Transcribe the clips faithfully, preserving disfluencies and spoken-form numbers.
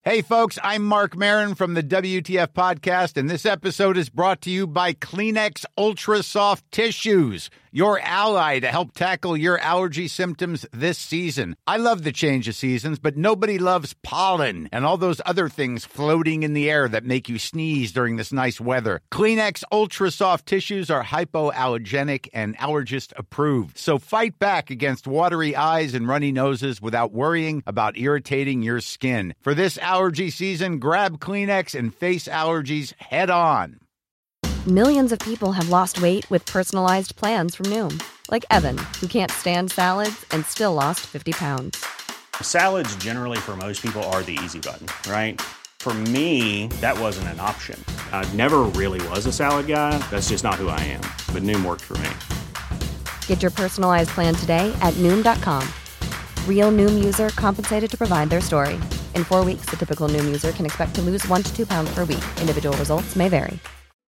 Hey, folks, I'm Mark Maron from the W T F Podcast, and this episode is brought to you by Kleenex Ultra Soft Tissues, your ally to help tackle your allergy symptoms this season. I love the change of seasons, but nobody loves pollen and all those other things floating in the air that make you sneeze during this nice weather. Kleenex Ultra Soft Tissues are hypoallergenic and allergist approved, so fight back against watery eyes and runny noses without worrying about irritating your skin. For this allergy season, grab Kleenex and face allergies head on. Millions of people have lost weight with personalized plans from Noom. Like Evan, who can't stand salads and still lost fifty pounds. Salads generally for most people are the easy button, right? For me, that wasn't an option. I never really was a salad guy. That's just not who I am. But Noom worked for me. Get your personalized plan today at Noom dot com. Real Noom user compensated to provide their story. In four weeks, the typical Noom user can expect to lose one to two pounds per week. Individual results may vary.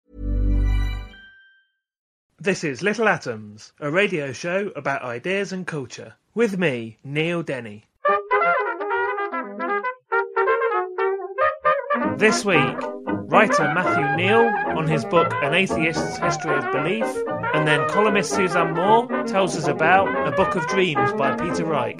This is Little Atoms, a radio show about ideas and culture. With me, Neil Denny. This week, writer Matthew Neal on his book An Atheist's History of Belief, and then columnist Suzanne Moore tells us about A Book of Dreams by Peter Reich.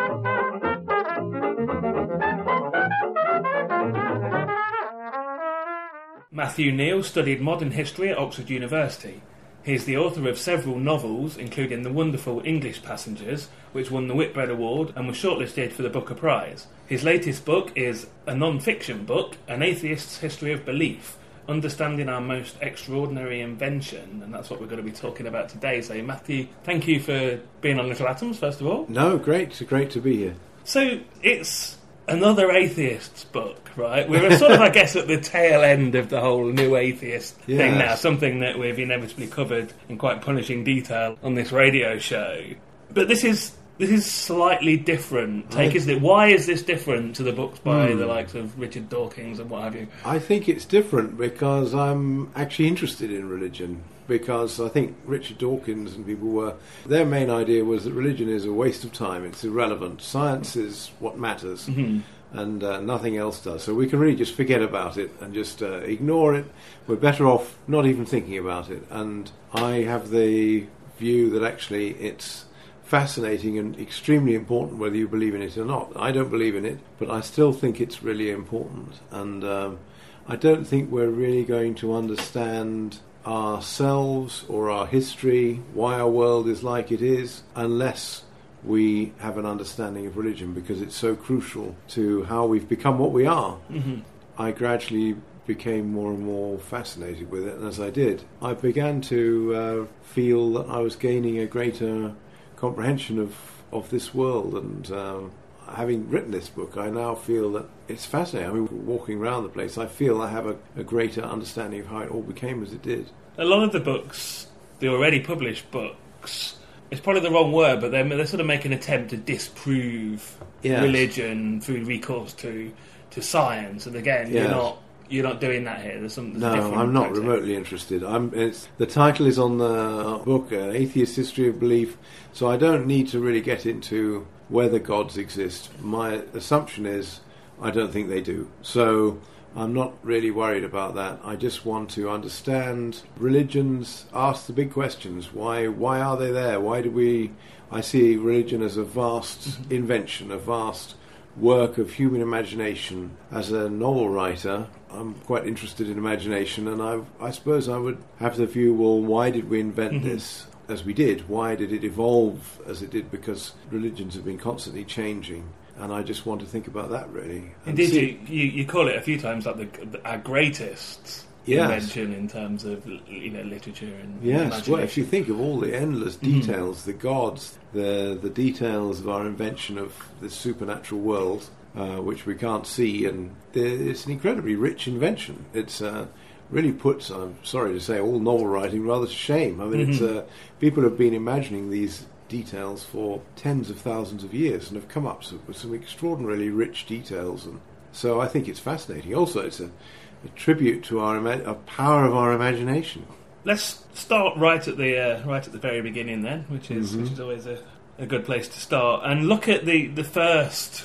Matthew Neal studied modern history at Oxford University. He is the author of several novels, including the wonderful English Passengers, which won the Whitbread Award and was shortlisted for the Booker Prize. His latest book is a non-fiction book, An Atheist's History of Belief, Understanding Our Most Extraordinary Invention, and that's what we're going to be talking about today. So, Matthew, thank you for being on Little Atoms, first of all. No, great, great to be here. So, it's another atheist's book, right? We're sort of, I guess, at the tail end of the whole new atheist yes. thing now, something that we've inevitably covered in quite punishing detail on this radio show. But this is this is slightly different take, I, isn't it? Why is this different to the books by hmm. the likes of Richard Dawkins and what have you? I think it's different because I'm actually interested in religion. Because I think Richard Dawkins and people were... Their main idea was that religion is a waste of time, it's irrelevant. Science is what matters, mm-hmm. and uh, nothing else does. So we can really just forget about it and just uh, ignore it. We're better off not even thinking about it. And I have the view that actually it's fascinating and extremely important whether you believe in it or not. I don't believe in it, but I still think it's really important. And um, I don't think we're really going to understand ourselves or our history, why our world is like it is, unless we have an understanding of religion, because it's so crucial to how we've become what we are. Mm-hmm. I gradually became more and more fascinated with it, and as I did, I began to uh, feel that I was gaining a greater comprehension of, of this world, and um, having written this book, I now feel that it's fascinating. I mean, walking around the place, I feel I have a, a greater understanding of how it all became as it did. A lot of the books, the already published books, it's probably the wrong word, but they're, they sort of make an attempt to disprove yes. religion through recourse to to science. And again, yes. you're not you're not doing that here. There's some. There's no, I'm not context. remotely interested. I'm. It's, the title is on the book, An Atheist's History of Belief, so I don't need to really get into whether gods exist. My assumption is I don't think they do. So I'm not really worried about that. I just want to understand religions, ask the big questions. Why why are they there? Why do we... I see religion as a vast invention, a vast work of human imagination. As a novel writer, I'm quite interested in imagination, and I, I suppose I would have the view, well, why did we invent mm-hmm. this as we did? Why did it evolve as it did? Because religions have been constantly changing. And I just want to think about that, really. Indeed, you, you you call it a few times like the, the our greatest yes. invention in terms of, you know, literature and yes. imagination. Well, if you think of all the endless details, mm-hmm. the gods, the the details of our invention of this supernatural world, uh, which we can't see, and it's an incredibly rich invention. It's uh, really puts, I'm sorry to say, all novel writing rather to shame. I mean, mm-hmm. it's uh, people have been imagining these details for tens of thousands of years and have come up with some extraordinarily rich details, and so I think it's fascinating. Also, it's a, a tribute to our ima- a power of our imagination. Let's start right at the uh, right at the very beginning then, which is mm-hmm. which is always a, a good place to start, and look at the, the first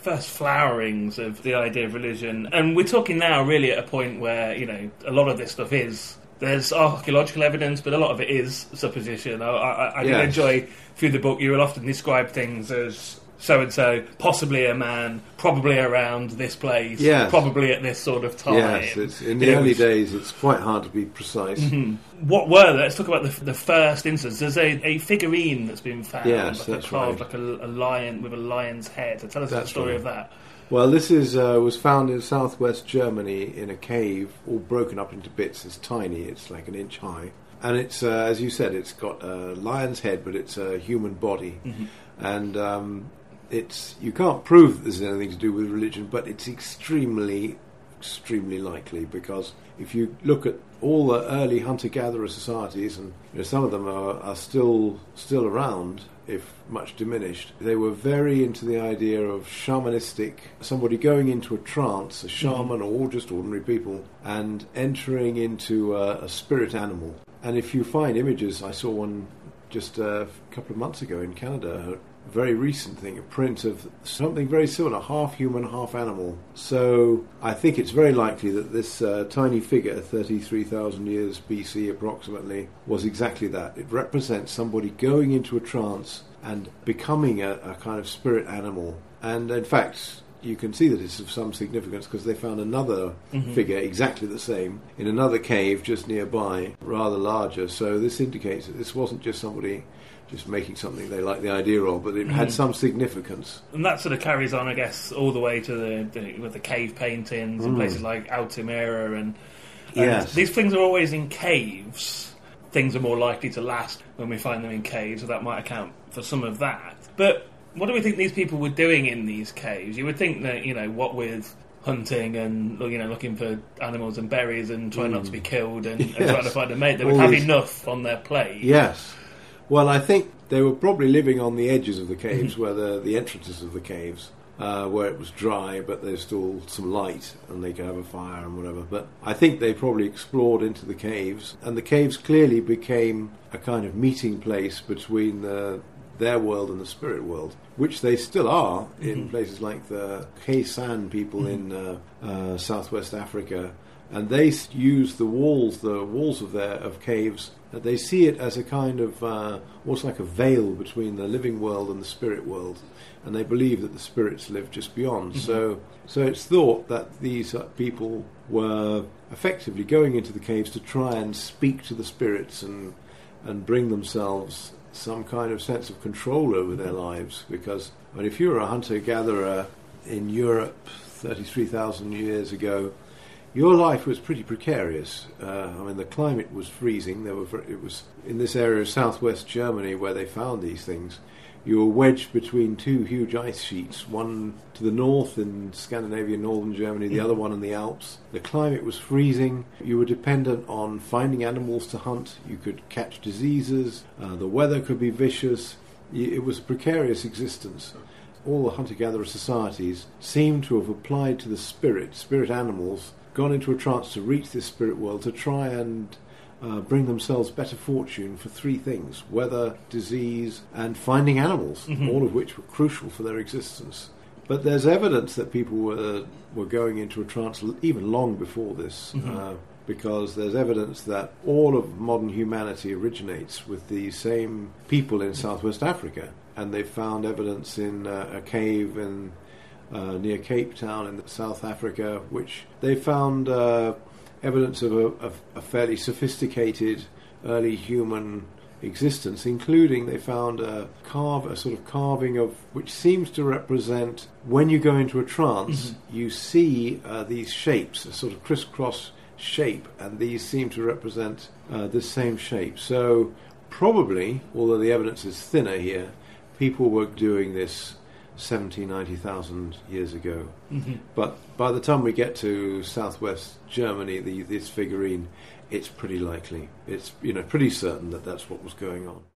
first flowerings of the idea of religion. And we're talking now really at a point where, you know, a lot of this stuff is... There's archaeological evidence, but a lot of it is supposition. I, I, I yes. do enjoy, through the book, you will often describe things as so-and-so, possibly a man, probably around this place, yes. probably at this sort of time. Yes, it's, in the you early know, days it's quite hard to be precise. Mm-hmm. What were, let's talk about the, the first instance. There's a, a figurine that's been found, yes, like that's a carved, right. like a, a lion with a lion's head. So tell us that's the story right. of that. Well, this is uh, was found in southwest Germany in a cave, all broken up into bits. It's tiny, it's like an inch high. And it's, uh, as you said, it's got a lion's head, but it's a human body. Mm-hmm. And um, it's you can't prove that this has anything to do with religion, but it's extremely, extremely likely, because if you look at all the early hunter-gatherer societies, and you know, some of them are, are still still around, if much diminished, they were very into the idea of shamanistic, somebody going into a trance, a shaman, mm-hmm. or just ordinary people, and entering into a, a spirit animal. And if you find images, I saw one just a couple of months ago in Canada, a very recent thing, a print of something very similar, half human, half animal. So I think it's very likely that this uh, tiny figure, thirty-three thousand years B C approximately, was exactly that. It represents somebody going into a trance and becoming a, a kind of spirit animal. And in fact, you can see that it's of some significance because they found another mm-hmm. figure exactly the same in another cave just nearby, rather larger. So this indicates that this wasn't just somebody just making something they like the idea of, but it mm. had some significance. And that sort of carries on, I guess, all the way to the, the with the cave paintings mm. and places like Altamira, and, and yes. these things are always in caves. Things are more likely to last when we find them in caves, so that might account for some of that. But what do we think these people were doing in these caves? You would think that, you know, what with hunting and, you know, looking for animals and berries and trying mm. not to be killed and, yes. and trying to find a mate, they would all have these... enough on their plate. Yes. Well, I think they were probably living on the edges of the caves, mm-hmm. where the, the entrances of the caves, uh, where it was dry, but there's still some light, and they could have a fire and whatever. But I think they probably explored into the caves, and the caves clearly became a kind of meeting place between the, their world and the spirit world, which they still are mm-hmm. in places like the Khe-San people mm-hmm. in uh, uh, southwest Africa. And they use the walls, the walls of their of caves. They see it as a kind of uh, almost like a veil between the living world and the spirit world, and they believe that the spirits live just beyond. Mm-hmm. So, so it's thought that these uh, people were effectively going into the caves to try and speak to the spirits and and bring themselves some kind of sense of control over their lives. Because I mean, if you were a hunter-gatherer in Europe thirty-three thousand years ago, your life was pretty precarious. Uh, I mean, the climate was freezing. There were very, it was in this area of southwest Germany where they found these things. You were wedged between two huge ice sheets, one to the north in Scandinavia, northern Germany, the other one in the Alps. The climate was freezing. You were dependent on finding animals to hunt. You could catch diseases. Uh, the weather could be vicious. It was a precarious existence. All the hunter-gatherer societies seem to have applied to the spirit, spirit animals, gone into a trance to reach this spirit world to try and uh, bring themselves better fortune for three things: weather, disease, and finding animals, mm-hmm. all of which were crucial for their existence. But there's evidence that people were were going into a trance even long before this, mm-hmm. uh, because there's evidence that all of modern humanity originates with the same people in southwest Africa, and they found evidence in uh, a cave in Uh, near Cape Town in South Africa, which they found uh, evidence of a, of a fairly sophisticated early human existence, including they found a carve, a sort of carving of which seems to represent, when you go into a trance, mm-hmm. you see uh, these shapes, a sort of crisscross shape, and these seem to represent uh, this same shape. So probably, although the evidence is thinner here, people were doing this seventy, ninety thousand years ago. Mm-hmm. But by the time we get to southwest Germany, the, this figurine, it's pretty likely. It's, you know, pretty certain that that's what was going on.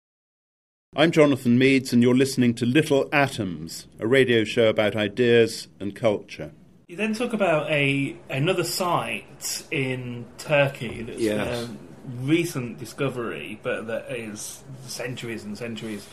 I'm Jonathan Meads, and you're listening to Little Atoms, a radio show about ideas and culture. You then talk about a another site in Turkey that's yes. a recent discovery, but that is centuries and centuries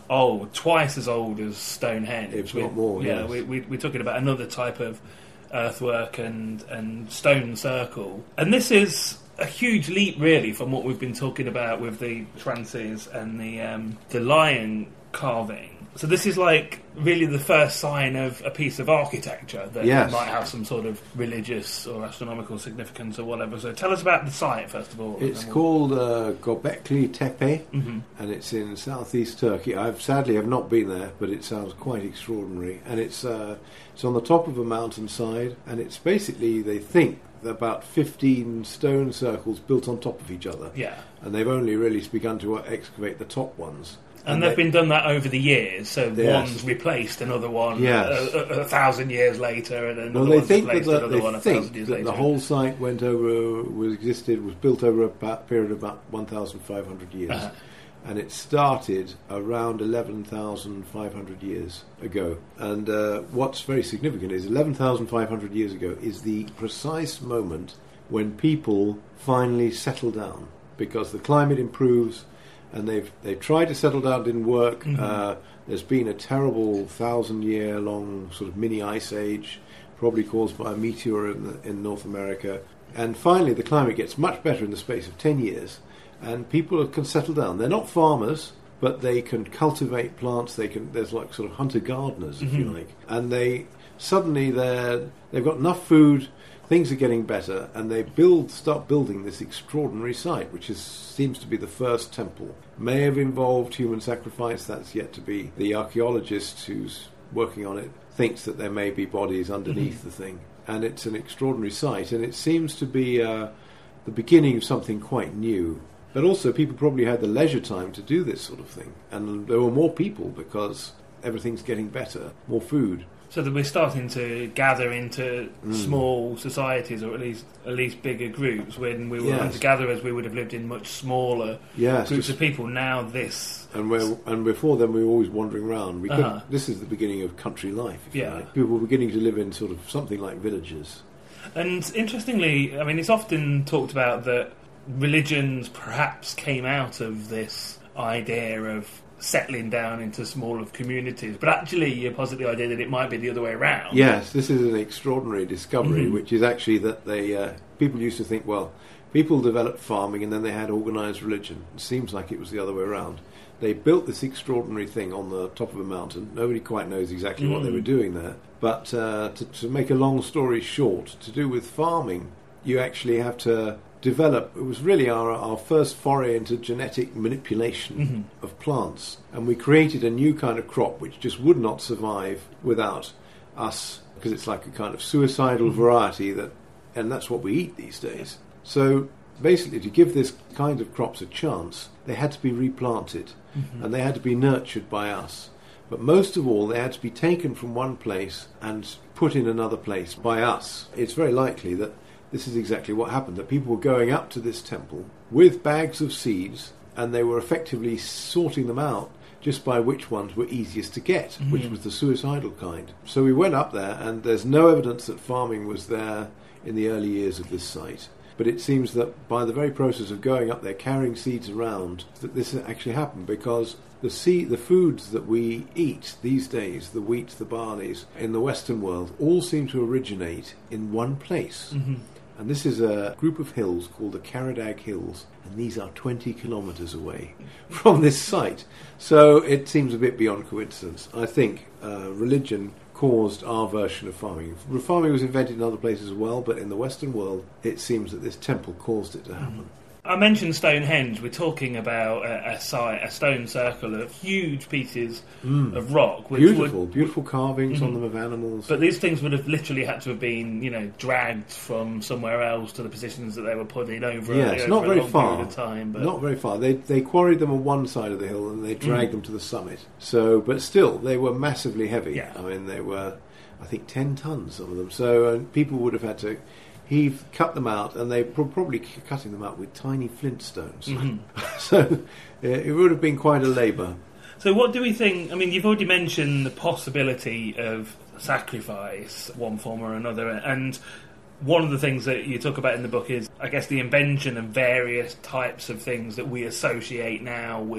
old, twice as old as Stonehenge. If we, not more, yeah. yes. We, we, we're talking about another type of earthwork and, and stone circle. And this is a huge leap, really, from what we've been talking about with the trances and the um, the lion carving. So this is like really the first sign of a piece of architecture that Yes. might have some sort of religious or astronomical significance or whatever. So tell us about the site, first of all. It's we'll... called uh, Göbekli Tepe, mm-hmm. and it's in southeast Turkey. I've sadly have not been there, but it sounds quite extraordinary. And it's uh, it's on the top of a mountainside, and it's basically, they think, about fifteen stone circles built on top of each other. Yeah. And they've only really begun to excavate the top ones. And, and they've they, been done that over the years, so yes. one's replaced another one Yes. a, a, a thousand years later, and another Well, they one's think that replaced the, another they one a think thousand years that later. the whole site went over, was existed, was built over a ba- period of about one thousand five hundred years. Uh-huh. And it started around eleven thousand five hundred years ago. And uh, what's very significant is eleven thousand five hundred years ago is the precise moment when people finally settle down, because the climate improves, and they've they've tried to settle down, didn't work. Mm-hmm. Uh, there's been a terrible thousand-year-long sort of mini ice age, probably caused by a meteor in, the, in North America. And finally, the climate gets much better in the space of ten years, and people can settle down. They're not farmers, but they can cultivate plants. They can. There's like sort of hunter-gardeners, if Mm-hmm. you like, and they suddenly they're they've got enough food. Things are getting better, and they build, start building this extraordinary site, which is, seems to be the first temple. May have involved human sacrifice, that's yet to be. The archaeologist who's working on it thinks that there may be bodies underneath mm-hmm. the thing. And it's an extraordinary site, and it seems to be uh, the beginning of something quite new. But also, people probably had the leisure time to do this sort of thing. And there were more people because everything's getting better, more food. So that we're starting to gather into Mm. small societies, or at least at least bigger groups. When we were Yes. hunter-gatherers, we would have lived in much smaller Yes, groups just- of people. Now this... And we're, and before then, we were always wandering around. We Uh-huh. couldn't, this is the beginning of country life. If Yeah. you like. People were beginning to live in sort of something like villages. And interestingly, I mean, it's often talked about that religions perhaps came out of this idea of settling down into smaller communities, but actually you posit the idea that it might be the other way around. Yes, this is an extraordinary discovery, Mm-hmm. which is actually that they uh, people used to think, well, people developed farming and then they had organised religion. It seems like it was the other way around. They built this extraordinary thing on the top of a mountain. Nobody quite knows exactly Mm. what they were doing there. But uh, to, to make a long story short, to do with farming, you actually have to develop. It was really our, our first foray into genetic manipulation Mm-hmm. of plants. And we created a new kind of crop which just would not survive without us, because it's like a kind of suicidal Mm-hmm. variety, that, and that's what we eat these days. So basically, to give this kind of crops a chance, they had to be replanted, Mm-hmm. and they had to be nurtured by us. But most of all, they had to be taken from one place and put in another place by us. It's very likely that this is exactly what happened, that people were going up to this temple with bags of seeds, and they were effectively sorting them out just by which ones were easiest to get, Mm-hmm. which was the suicidal kind. So we went up there, and there's no evidence that farming was there in the early years of this site. But it seems that by the very process of going up there, carrying seeds around, that this actually happened, because the seed, the foods that we eat these days, the wheat, the barleys, in the Western world, all seem to originate in one place. Mm-hmm. And this is a group of hills called the Karadag Hills, and these are twenty kilometres away from this site. So it seems a bit beyond coincidence. I think uh, religion caused our version of farming. Farming was invented in other places as well, but in the Western world, it seems that this temple caused it to happen. I mentioned Stonehenge. We're talking about a, a site, a stone circle of huge pieces of rock. Which Beautiful, would, beautiful carvings on them of animals. but these things would have literally had to have been, you know, dragged from somewhere else to the positions that they were put in over, yes, over not a very long far. period of time. But Not very far. They they quarried them on one side of the hill and they dragged them to the summit. So, but still, they were massively heavy. Yeah. I mean, they were, I think, ten tons, some of them. So uh, people would have had to heave, cut them out, and they were probably c- cutting them out with tiny flint stones. So uh, it would have been quite a labour. So what do we think? I mean, you've already mentioned the possibility of sacrifice, one form or another, and one of the things that you talk about in the book is, I guess, the invention of various types of things that we associate now with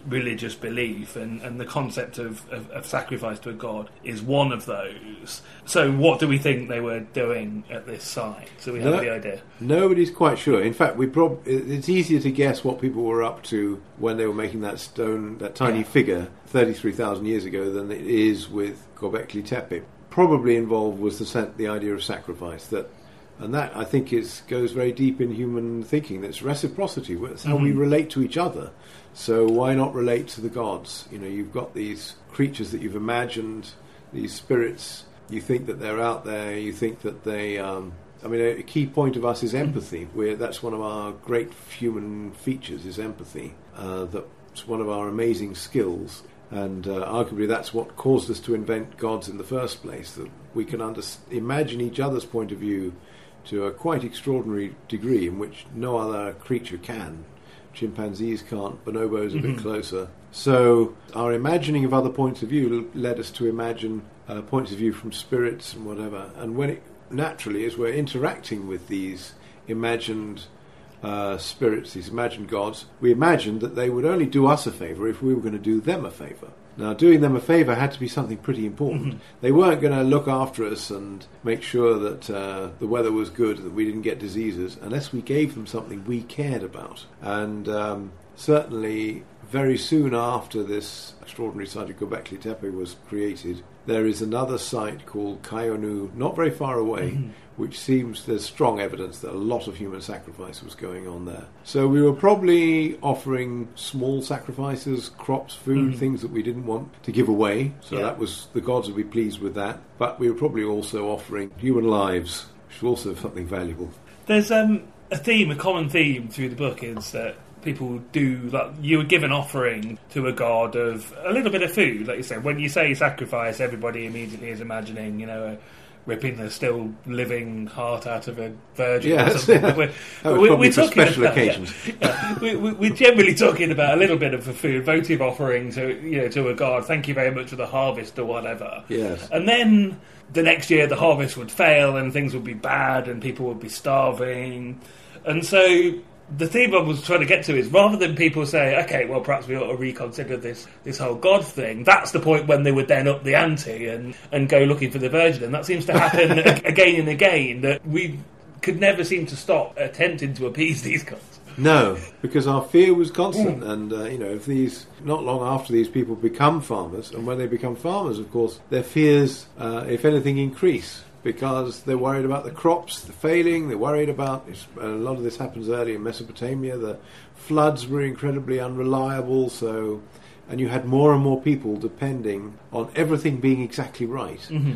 religious belief, and, and the concept of, of, of sacrifice to a god is one of those. So what do we think they were doing at this site? So we have no, the idea. Nobody's quite sure. In fact, we prob- it's easier to guess what people were up to when they were making that stone, that tiny Yeah. figure thirty-three thousand years ago than it is with Göbekli Tepe. Probably involved was the, sen- the idea of sacrifice, that and that, I think, is goes very deep in human thinking. That's reciprocity. That's how mm-hmm. we relate to each other. So why not relate to the gods? You know, you've got these creatures that you've imagined, these spirits. You think that they're out there. You think that they... Um, I mean, a key point of us is empathy. We're, that's one of our great human features, is empathy. Uh, that's one of our amazing skills. And uh, arguably that's what caused us to invent gods in the first place, that we can under- imagine each other's point of view to a quite extraordinary degree in which no other creature can. Chimpanzees can't, bonobos a mm-hmm. bit closer. So our imagining of other points of view led us to imagine uh, points of view from spirits and whatever. And when it naturally, as we're interacting with these imagined uh, spirits, these imagined gods, we imagined that they would only do us a favour if we were going to do them a favour. Now, doing them a favour had to be something pretty important. Mm-hmm. They weren't going to look after us and make sure that uh, the weather was good, that we didn't get diseases, unless we gave them something we cared about. And um, certainly, very soon after this extraordinary site of Göbekli Tepe was created, there is another site called Kayonu, not very far away, mm-hmm. which seems there's strong evidence that a lot of human sacrifice was going on there. So we were probably offering small sacrifices, crops, food, mm-hmm. things that we didn't want to give away. So yeah. that was, the gods would be pleased with that. But we were probably also offering human lives, which is also something valuable. There's um, a theme, a common theme through the book is that people do, like, you would give an offering to a god of a little bit of food, like you said. When you say sacrifice, everybody immediately is imagining, you know, a, ripping the still living heart out of a virgin yes, or something. Yeah. We're, that was we're, probably we're for talking special about, occasions. Yeah, yeah. we, we, we're generally talking about a little bit of a food, votive offering to, you know, to a god. Thank you very much for the harvest or whatever. Yes. And then the next year the harvest would fail and things would be bad and people would be starving. And so the theme I was trying to get to is, rather than people say, okay, well, perhaps we ought to reconsider this this whole God thing, that's the point when they would then up the ante and, and go looking for the virgin. And that seems to happen again and again, that we could never seem to stop attempting to appease these gods. No, because our fear was constant. Mm. And, uh, you know, if these, not long after these people become farmers, and when they become farmers, of course, their fears, uh, if anything, increase. Because they're worried about the crops failing, they're worried about, a lot of this happens early in Mesopotamia, the floods were incredibly unreliable, so, and you had more and more people depending on everything being exactly right. Mm-hmm.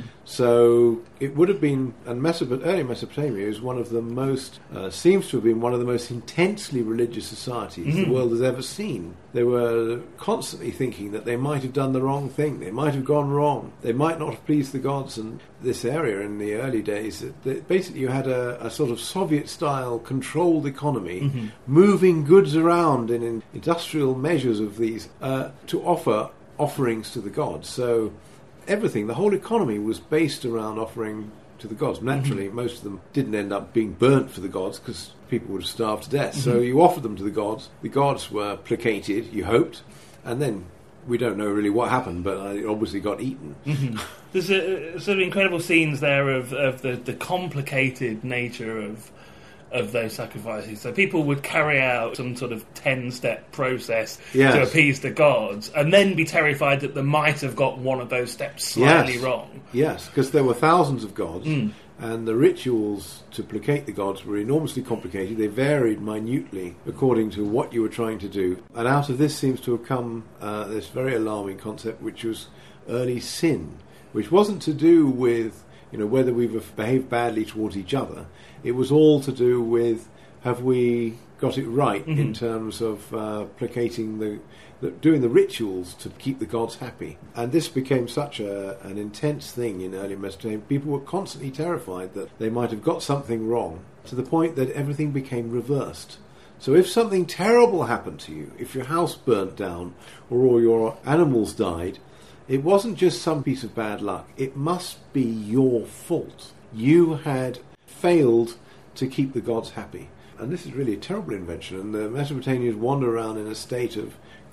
So it would have been, and Mesopot- early Mesopotamia is one of the most, uh, seems to have been one of the most intensely religious societies mm-hmm. the world has ever seen. They were constantly thinking that they might have done the wrong thing, they might have gone wrong, they might not have pleased the gods. And this area in the early days, basically you had a, a sort of Soviet-style controlled economy, mm-hmm. moving goods around in, in industrial measures of these uh, to offer offerings to the gods. So everything, the whole economy was based around offering to the gods. Naturally, mm-hmm. most of them didn't end up being burnt for the gods because people would have starved to death. Mm-hmm. So you offered them to the gods. The gods were placated, you hoped, and then we don't know really what happened, but it obviously got eaten. Mm-hmm. There's a, sort of incredible scenes there of, of the, the complicated nature of of those sacrifices. So people would carry out some sort of ten-step process yes. to appease the gods, and then be terrified that they might have got one of those steps slightly yes. wrong. Yes, because there were thousands of gods, mm. and the rituals to placate the gods were enormously complicated. They varied minutely according to what you were trying to do. And out of this seems to have come uh, this very alarming concept, which was early sin, which wasn't to do with, you know, whether we've behaved badly towards each other. It was all to do with, have we got it right mm-hmm. in terms of uh, placating the, the, doing the rituals to keep the gods happy. And this became such a, an intense thing in early Mesopotamia. People were constantly terrified that they might have got something wrong, to the point that everything became reversed. So if something terrible happened to you, if your house burnt down or all your animals died, it wasn't just some piece of bad luck. It must be your fault. You had failed to keep the gods happy. And this is really a terrible invention. And the Mesopotamians wander around in a state of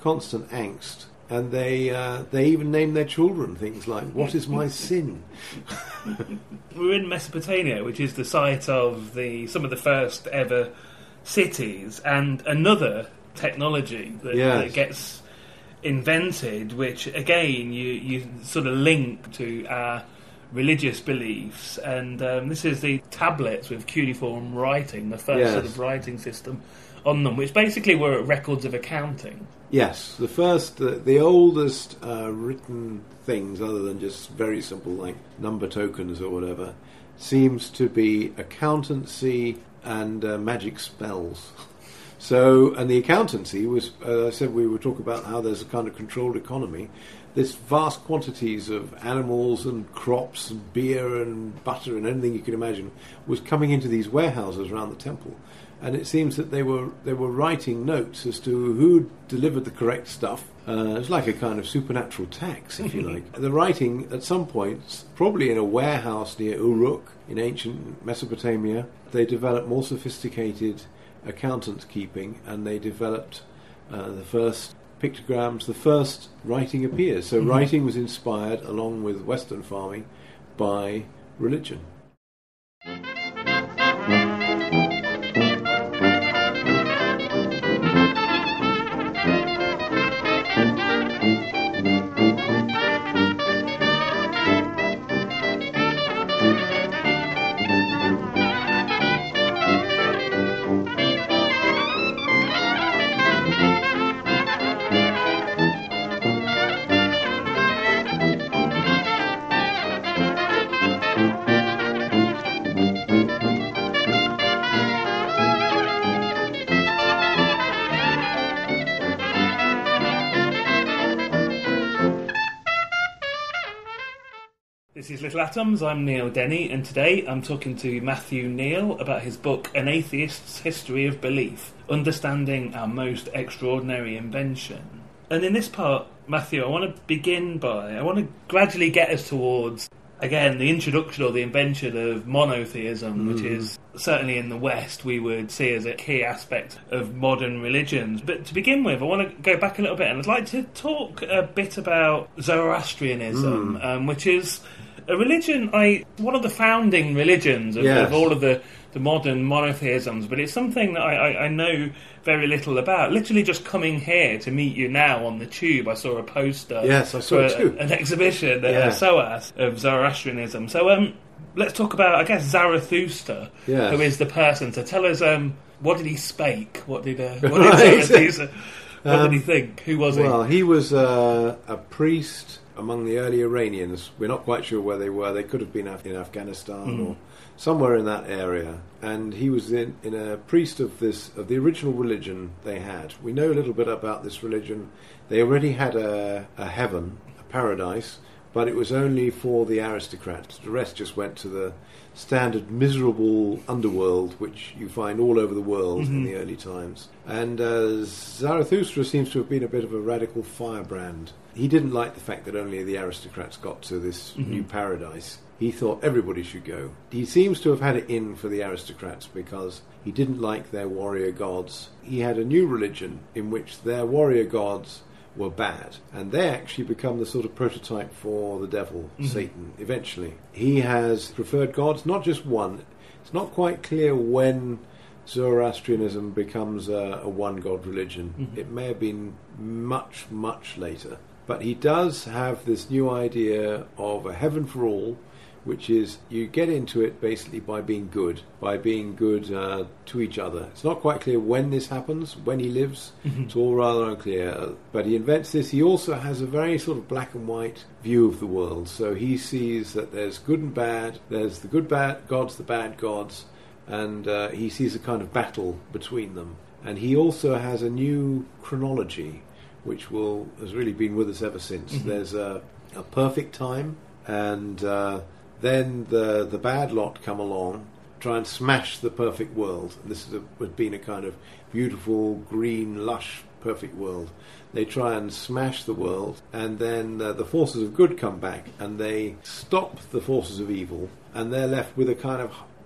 constant angst. And they uh, they even name their children things like, what is my sin? We're in Mesopotamia, which is the site of the some of the first ever cities, and another technology that, yes. that gets invented, which again you, you sort of link to our religious beliefs. And um, this is the tablets with cuneiform writing, the first yes. sort of writing system on them, which basically were records of accounting. Yes, the first, uh, the oldest uh, written things, other than just very simple like number tokens or whatever, seems to be accountancy and uh, magic spells. So, and the accountancy was, uh, I said we would talk about how there's a kind of controlled economy. This vast quantities of animals and crops and beer and butter and anything you can imagine was coming into these warehouses around the temple. And it seems that they were they were writing notes as to who delivered the correct stuff. Uh, it was like a kind of supernatural tax, if you like. The writing, at some point, probably in a warehouse near Uruk in ancient Mesopotamia, they developed more sophisticated accountant keeping, and they developed uh, the first pictograms. The first writing appears. So mm-hmm. writing was inspired, along with Western farming, by religion. This is Little Atoms, I'm Neil Denny, and today I'm talking to Matthew Neal about his book An Atheist's History of Belief, Understanding Our Most Extraordinary Invention. And in this part, Matthew, I want to begin by, I want to gradually get us towards, again, the introduction or the invention of monotheism, mm. which is certainly in the West we would see as a key aspect of modern religions. But to begin with, I want to go back a little bit, and I'd like to talk a bit about Zoroastrianism, mm. um, which is a religion, I one of the founding religions of, yes. of all of the, the modern monotheisms, but it's something that I, I, I know very little about. Literally just coming here to meet you now on the tube, I saw a poster yes, I saw for it too. A, an exhibition at yeah. SOAS of Zoroastrianism. So um, let's talk about, I guess, Zarathustra, yes. who is the person. So tell us, um, what did he spake? What did, uh, what right. did Zarathustra, what um, did he think? Who was well, he? Well, he was uh, a priest among the early Iranians. We're not quite sure where they were. They could have been in Afghanistan mm. or somewhere in that area. And he was in, in a priest of this of the original religion they had. We know a little bit about this religion. They already had a, a heaven, a paradise, but it was only for the aristocrats. The rest just went to the standard miserable underworld, which you find all over the world mm-hmm. in the early times. And uh, Zarathustra seems to have been a bit of a radical firebrand. He didn't like the fact that only the aristocrats got to this mm-hmm. new paradise. He thought everybody should go. He seems to have had it in for the aristocrats because he didn't like their warrior gods. He had a new religion in which their warrior gods were bad, and they actually become the sort of prototype for the devil, mm-hmm. Satan, eventually. He has preferred gods, not just one. It's not quite clear when Zoroastrianism becomes a, a one-god religion. Mm-hmm. It may have been much, much later. But he does have this new idea of a heaven for all, which is you get into it basically by being good, by being good uh, to each other. It's not quite clear when this happens, when he lives. Mm-hmm. It's all rather unclear. But he invents this. He also has a very sort of black and white view of the world. So he sees that there's good and bad. There's the good bad gods, the bad gods, and uh, he sees a kind of battle between them. And he also has a new chronology, which will has really been with us ever since. Mm-hmm. There's a, a perfect time, and uh, then the the bad lot come along, try and smash the perfect world. And this is a, has been a kind of beautiful, green, lush, perfect world. They try and smash the world, and then uh, the forces of good come back, and they stop the forces of evil, and they're left with a kind of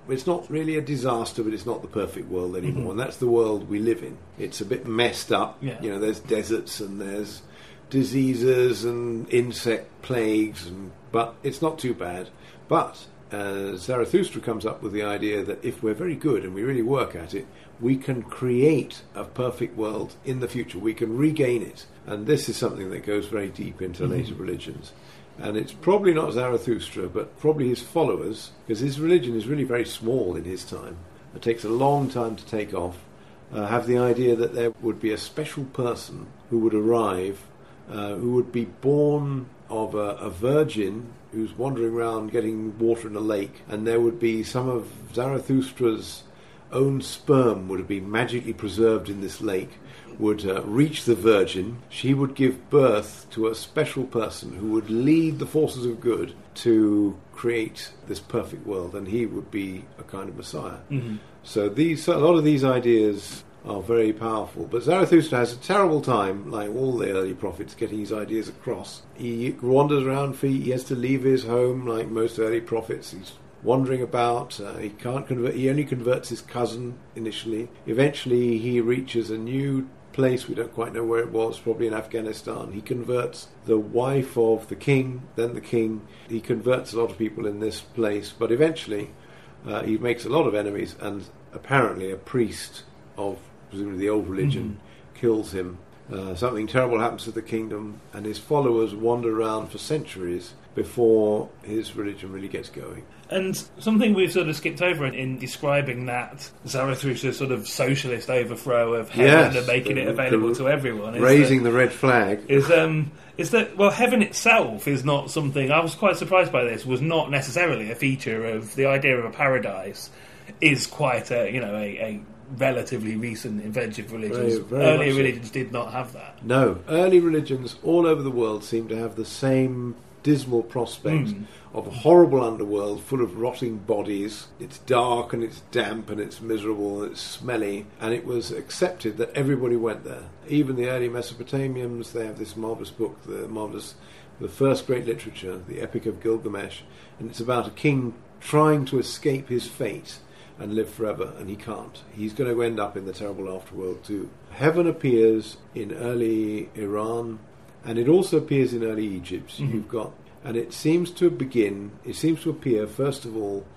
it's not really a disaster, but it's not the perfect world anymore. Mm-hmm. And that's the world we live in. It's a bit messed up. Yeah. You know, there's deserts and there's diseases and insect plagues, and but it's not too bad. But uh, Zarathustra comes up with the idea that if we're very good and we really work at it, we can create a perfect world in the future. We can regain it. And this is something that goes very deep into mm-hmm. later religions. And it's probably not Zarathustra, but probably his followers, because his religion is really very small in his time. It takes a long time to take off. Uh, have the idea that there would be a special person who would arrive, uh, who would be born of a, a virgin who's wandering around getting water in a lake, and there would be some of Zarathustra's own sperm would have been magically preserved in this lake, would uh, reach the virgin. She would give birth to a special person who would lead the forces of good to create this perfect world, and he would be a kind of Messiah. Mm-hmm. So these, a lot of these ideas are very powerful. But Zarathustra has a terrible time, like all the early prophets, getting his ideas across. He wanders around, for, he has to leave his home like most early prophets. He's wandering about. Uh, he can't convert. He only converts his cousin initially. Eventually, he reaches a new place. We don't quite know where it was. Probably in Afghanistan. He converts the wife of the king. Then the king. He converts a lot of people in this place. But eventually, uh, he makes a lot of enemies. And apparently, a priest of presumably the old religion mm-hmm. kills him. Uh, something terrible happens to the kingdom, and his followers wander around for centuries before his religion really gets going. And something we've sort of skipped over in, in describing that Zarathustra's sort of socialist overthrow of heaven yes, and making the, it available the, to everyone. Is raising that, the red flag. Is, um, is that, well, heaven itself is not something, I was quite surprised by this, was not necessarily a feature of the idea of a paradise, is quite a, you know, a... a relatively recent invention of religions. Very, very Earlier so. religions did not have that. No. Early religions all over the world seem to have the same dismal prospect mm. of a horrible underworld full of rotting bodies. It's dark and it's damp and it's miserable and it's smelly, and it was accepted that everybody went there. Even the early Mesopotamians, they have this marvellous book, the marvellous, the first great literature, the Epic of Gilgamesh, and it's about a king trying to escape his fate and live forever, and he can't. He's going to end up in the terrible afterworld too. Heaven appears in early Iran, and it also appears in early Egypt. Mm-hmm. You've got, and it seems to begin, it seems to appear, first of all,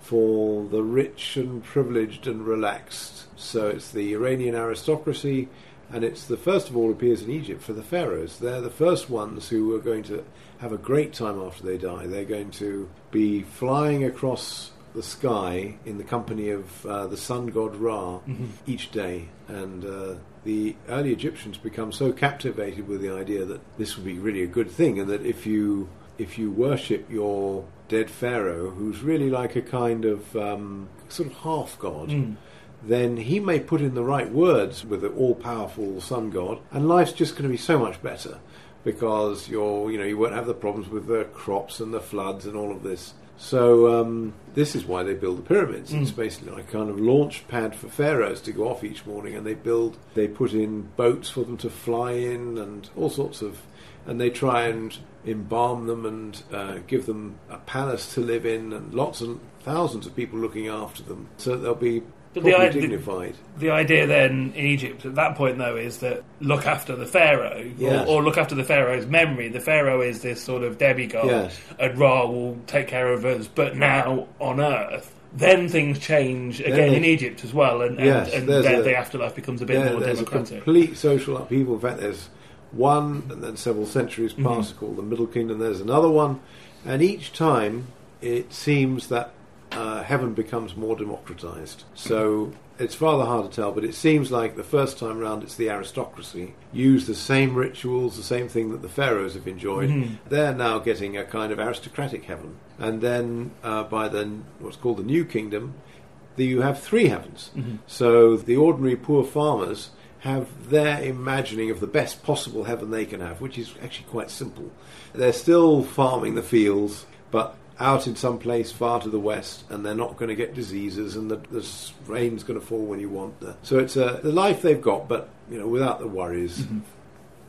for the rich and privileged and relaxed. So it's the Iranian aristocracy, and it's the, first of all, appears in Egypt for the pharaohs. They're the first ones who are going to have a great time after they die. They're going to be flying across the sky in the company of uh, the sun god Ra mm-hmm. each day, and uh, the early Egyptians become so captivated with the idea that this would be really a good thing, and that if you if you worship your dead pharaoh, who's really like a kind of um, sort of half god, mm. then he may put in the right words with the all-powerful sun god, and life's just going to be so much better, because you're you know you won't have the problems with the crops and the floods and all of this. So um, this is why they build the pyramids. Mm. It's basically like a kind of launch pad for pharaohs to go off each morning, and they build, they put in boats for them to fly in, and all sorts of, and they try and embalm them and uh, give them a palace to live in, and lots of thousands of people looking after them, so they'll be But the, dignified. The, the idea then in Egypt at that point, though, is that look after the pharaoh, yes. or, or look after the pharaoh's memory. The pharaoh is this sort of demigod, yes. and Ra will take care of us, but now on Earth. Then things change again they, in Egypt as well, and, and, yes, and the, a, the afterlife becomes a bit there, more there's democratic. There's a complete social upheaval. In fact, there's one, and then several centuries pass, mm-hmm. called the Middle Kingdom. There's another one, and each time it seems that uh, heaven becomes more democratized. So it's rather hard to tell, but it seems like the first time round it's the aristocracy use the same rituals, the same thing that the pharaohs have enjoyed. Mm-hmm. They're now getting a kind of aristocratic heaven. And then uh, by then what's called the New Kingdom, the, you have three heavens. Mm-hmm. So the ordinary poor farmers have their imagining of the best possible heaven they can have, which is actually quite simple. They're still farming the fields, but out in some place far to the west, and they're not going to get diseases, and the, the rain's going to fall when you want. The, so it's uh, the life they've got, but you know, without the worries. Mm-hmm.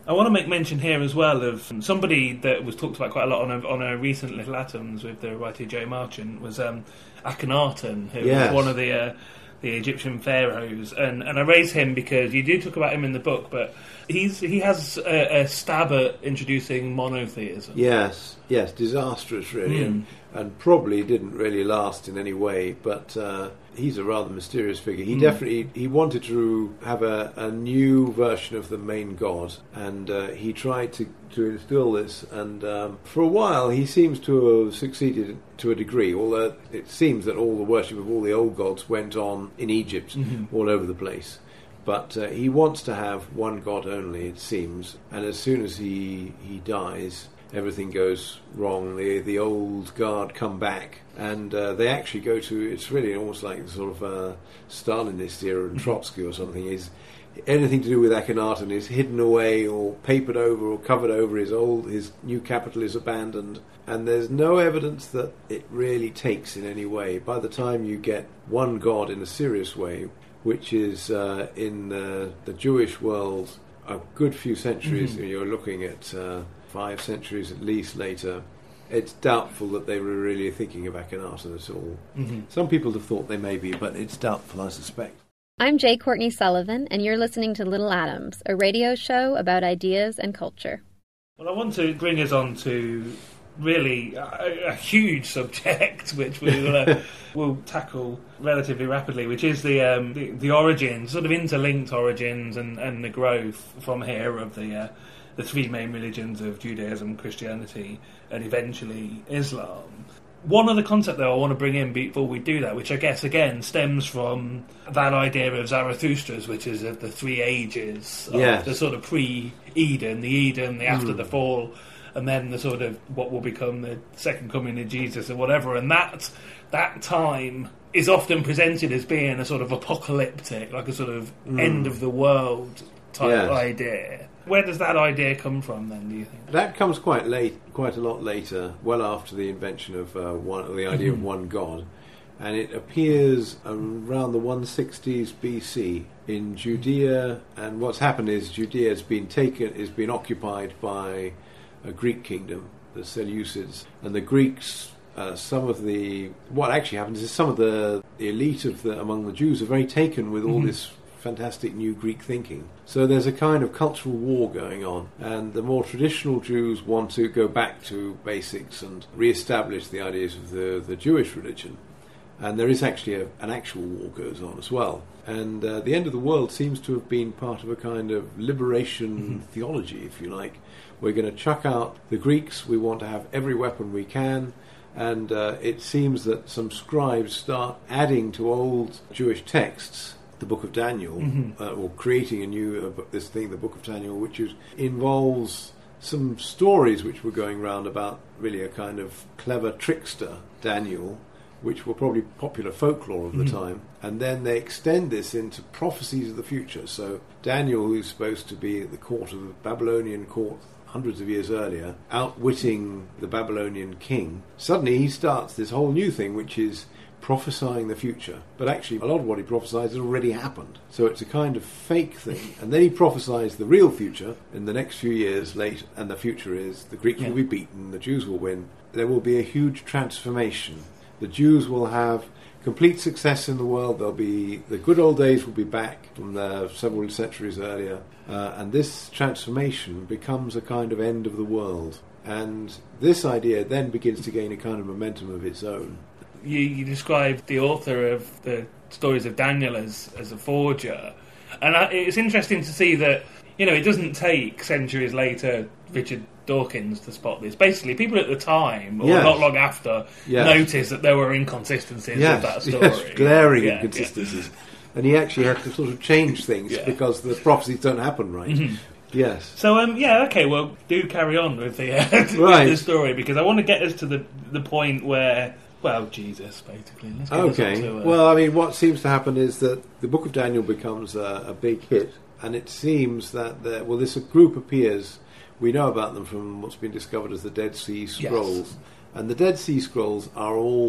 I want to make mention here as well of somebody that was talked about quite a lot on a, on a recent Little Atoms with the writer Joe Marchant was um, Akhenaten, who yes. was one of the uh, the Egyptian pharaohs, and, and I raise him because you do talk about him in the book, but he's he has a, a stab at introducing monotheism. Yes, yes, disastrous really, Mm. and, and probably didn't really last in any way, but uh, he's a rather mysterious figure. He Mm. definitely he wanted to have a, a new version of the main god, and uh, he tried to, to instill this, and um, for a while he seems to have succeeded to a degree, although it seems that all the worship of all the old gods went on in Egypt Mm-hmm. all over the place. But uh, he wants to have one god only, it seems, and as soon as he he dies, everything goes wrong. The the old guard come back, and uh, they actually go to. It's really almost like sort of uh, Stalinist era and Trotsky or something. Is anything to do with Akhenaten is hidden away or papered over or covered over. His old his new capital is abandoned, and there's no evidence that it really takes in any way. By the time you get one god in a serious way, which is uh, in the, the Jewish world a good few centuries, mm-hmm. you're looking at uh, five centuries at least later, it's doubtful that they were really thinking of Akhenaten at all. Mm-hmm. Some people have thought they may be, but it's doubtful, I suspect. I'm Jay Courtney Sullivan, and you're listening to Little Atoms, a radio show about ideas and culture. Well, I want to bring us on to really a, a huge subject, which we will uh, we'll tackle relatively rapidly, which is the, um, the the origins, sort of interlinked origins, and, and the growth from here of the uh, the three main religions of Judaism, Christianity, and eventually Islam. One other concept, though, I want to bring in before we do that, which I guess, again, stems from that idea of Zarathustra's, which is of the three ages, of yes. the sort of pre-Eden, the Eden, the after mm. the fall, and then the sort of what will become the second coming of Jesus or whatever. And that that time is often presented as being a sort of apocalyptic, like a sort of mm. end of the world type yes. idea. Where does that idea come from, then, do you think? That comes quite late, quite a lot later, well after the invention of uh, one, the idea mm-hmm. of one God, and it appears around the one sixties B C in Judea. And what's happened is Judea has been taken, is been occupied by a Greek kingdom, the Seleucids, and the Greeks. Uh, some of the what actually happens is some of the, the elite of the among the Jews are very taken with all mm-hmm. this fantastic new Greek thinking. So there's a kind of cultural war going on, and the more traditional Jews want to go back to basics and re-establish the ideas of the, the Jewish religion. And there is actually a, an actual war goes on as well. And uh, the end of the world seems to have been part of a kind of liberation mm-hmm. theology, if you like. We're going to chuck out the Greeks, we want to have every weapon we can, and uh, it seems that some scribes start adding to old Jewish texts the Book of Daniel, mm-hmm. uh, or creating a new uh, this thing, the Book of Daniel, which is, involves some stories which were going round about really a kind of clever trickster, Daniel, which were probably popular folklore of the mm-hmm. time, and then they extend this into prophecies of the future. So Daniel, who's supposed to be at the court of the Babylonian court hundreds of years earlier, outwitting the Babylonian king, suddenly he starts this whole new thing, which is prophesying the future. But actually, a lot of what he prophesies has already happened. So it's a kind of fake thing. And then he prophesies the real future in the next few years late, and the future is the Greeks yeah. will be beaten, the Jews will win. There will be a huge transformation. The Jews will have complete success in the world. There'll be the good old days will be back from the several centuries earlier. Uh, and this transformation becomes a kind of end of the world. And this idea then begins to gain a kind of momentum of its own. You, you described the author of the stories of Daniel as, as a forger. And I, it's interesting to see that, you know, it doesn't take centuries later Richard Dawkins to spot this. Basically, people at the time, or yes. not long after, yes. noticed that there were inconsistencies yes. with that story. Yes, glaring yeah, inconsistencies. Yeah. And he actually had to sort of change things yeah. because the prophecies don't happen right. Mm-hmm. Yes. So, um, yeah, okay, well, do carry on with the, uh, right. with the story, because I want to get us to the the point where... Well, Jesus, basically. Let's get okay. To, uh... Well, I mean, what seems to happen is that the Book of Daniel becomes a, a big hit, and it seems that, the, well, this group appears, we know about them from what's been discovered as the Dead Sea Scrolls, yes. and the Dead Sea Scrolls are all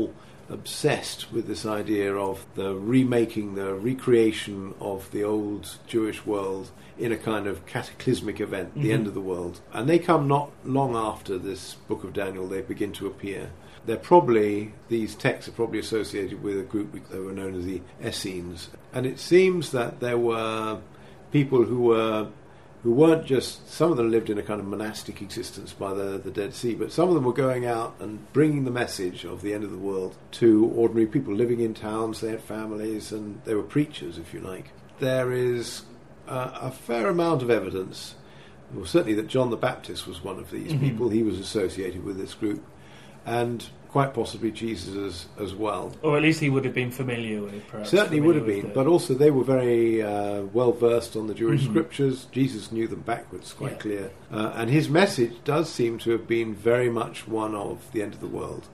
obsessed with this idea of the remaking, the recreation of the old Jewish world in a kind of cataclysmic event, mm-hmm. the end of the world. And they come not long after this Book of Daniel, they begin to appear. They're probably, these texts are probably associated with a group that were known as the Essenes. And it seems that there were people who were who weren't just, some of them lived in a kind of monastic existence by the, the Dead Sea, but some of them were going out and bringing the message of the end of the world to ordinary people living in towns. They had families and they were preachers, if you like. There is uh, a fair amount of evidence, well, certainly that John the Baptist was one of these mm-hmm. people. He was associated with this group, and quite possibly Jesus as, as well. Or at least he would have been familiar with, perhaps. Certainly would have been, the... but also they were very uh, well versed on the Jewish mm-hmm. scriptures. Jesus knew them backwards, quite yeah. clear. Uh, and his message does seem to have been very much one of the end of the world.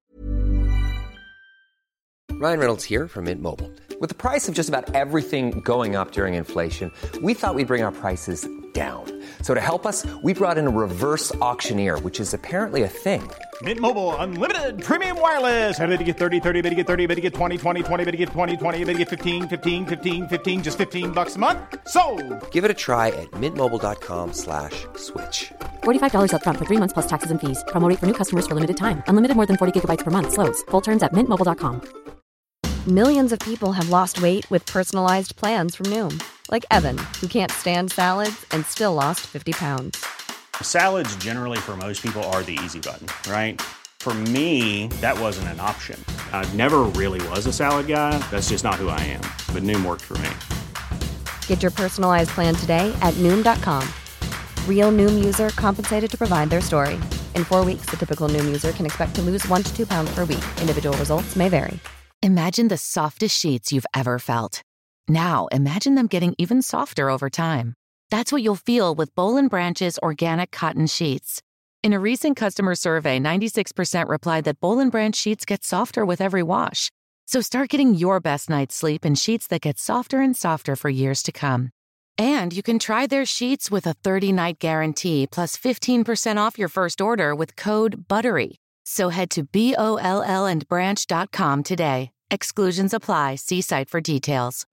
Ryan Reynolds here from Mint Mobile. With the price of just about everything going up during inflation, we thought we'd bring our prices down. So to help us, we brought in a reverse auctioneer, which is apparently a thing. Mint Mobile Unlimited Premium Wireless. How to get thirty, thirty, how to get thirty, how to get twenty, twenty, twenty, how to get twenty, twenty, how to get fifteen, fifteen, fifteen, fifteen, just fifteen bucks a month? Sold! Give it a try at mintmobile.com slash switch. forty-five dollars up front for three months plus taxes and fees. Promo rate for new customers for limited time. Unlimited more than forty gigabytes per month. Slows full terms at mint mobile dot com. Millions of people have lost weight with personalized plans from Noom. Like Evan, who can't stand salads and still lost fifty pounds. Salads generally for most people are the easy button, right? For me, that wasn't an option. I never really was a salad guy. That's just not who I am. But Noom worked for me. Get your personalized plan today at Noom dot com. Real Noom user compensated to provide their story. In four weeks, the typical Noom user can expect to lose one to two pounds per week. Individual results may vary. Imagine the softest sheets you've ever felt. Now, imagine them getting even softer over time. That's what you'll feel with Boll and Branch's organic cotton sheets. In a recent customer survey, ninety-six percent replied that Boll and Branch sheets get softer with every wash. So start getting your best night's sleep in sheets that get softer and softer for years to come. And you can try their sheets with a thirty-night guarantee plus fifteen percent off your first order with code BUTTERY. So head to B O L L and branch dot com today. Exclusions apply. See site for details.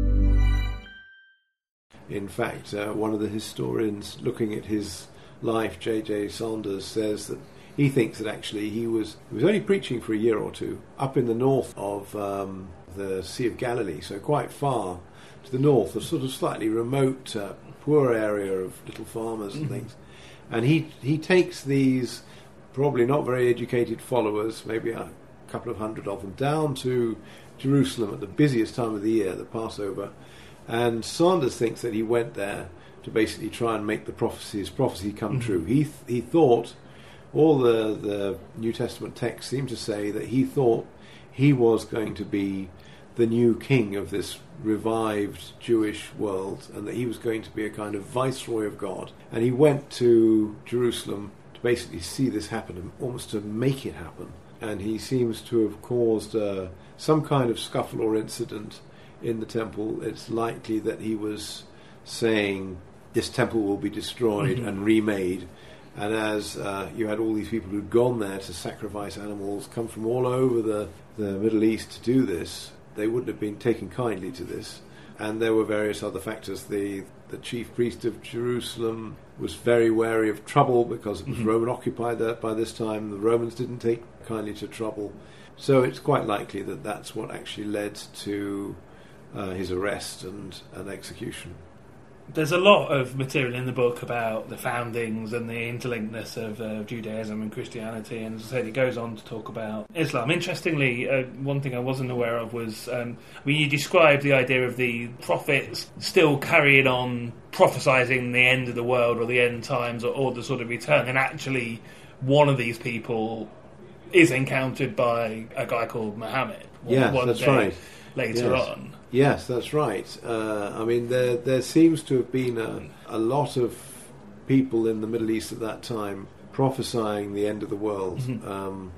In fact, uh, one of the historians looking at his life, J J Saunders, says that he thinks that actually he was he was only preaching for a year or two up in the north of um, the Sea of Galilee, so quite far to the north, a sort of slightly remote, uh, poor area of little farmers and things. And he he takes these probably not very educated followers, maybe a couple of hundred of them, down to Jerusalem at the busiest time of the year, the Passover. And Saunders thinks that he went there to basically try and make the prophecy, his prophecy come mm-hmm. true. He th- he thought, all the, the New Testament texts seem to say that he thought he was going to be the new king of this revived Jewish world, and that he was going to be a kind of viceroy of God. And he went to Jerusalem to basically see this happen, almost to make it happen. And he seems to have caused uh, some kind of scuffle or incident in the temple. It's likely that he was saying this temple will be destroyed mm-hmm. and remade. And as uh, you had all these people who'd gone there to sacrifice animals, come from all over the, the Middle East to do this, they wouldn't have been taking kindly to this. And there were various other factors. The the chief priest of Jerusalem was very wary of trouble because it was mm-hmm. Roman occupied there by this time. The Romans didn't take kindly to trouble. So it's quite likely that that's what actually led to uh, his arrest and, and execution. There's a lot of material in the book about the foundings and the interlinkedness of uh, Judaism and Christianity, and as I said, it goes on to talk about Islam. Interestingly, uh, one thing I wasn't aware of was, um, I mean, you described the idea of the prophets still carrying on prophesying the end of the world or the end times or, or the sort of return, and actually one of these people is encountered by a guy called Muhammad. Yes, one that's day right. Later yes. on. Yes, that's right. Uh, I mean, there there seems to have been a, a lot of people in the Middle East at that time prophesying the end of the world. Mm-hmm. Um,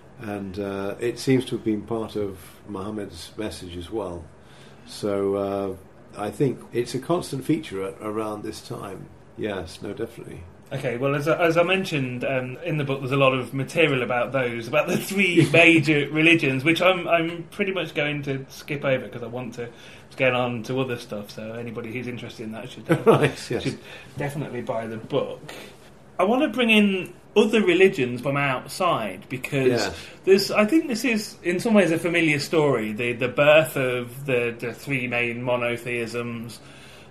and uh, it seems to have been part of Muhammad's message as well. So uh, I think it's a constant feature at, around this time. Yes, no, definitely. Okay, well, as I, as I mentioned um, in the book, there's a lot of material about those, about the three major religions, which I'm I'm pretty much going to skip over because I want to, to get on to other stuff. So anybody who's interested in that should, uh, right, yes. should definitely buy the book. I want to bring in other religions from outside because yes. there's. I think this is in some ways a familiar story. The the birth of the the three main monotheisms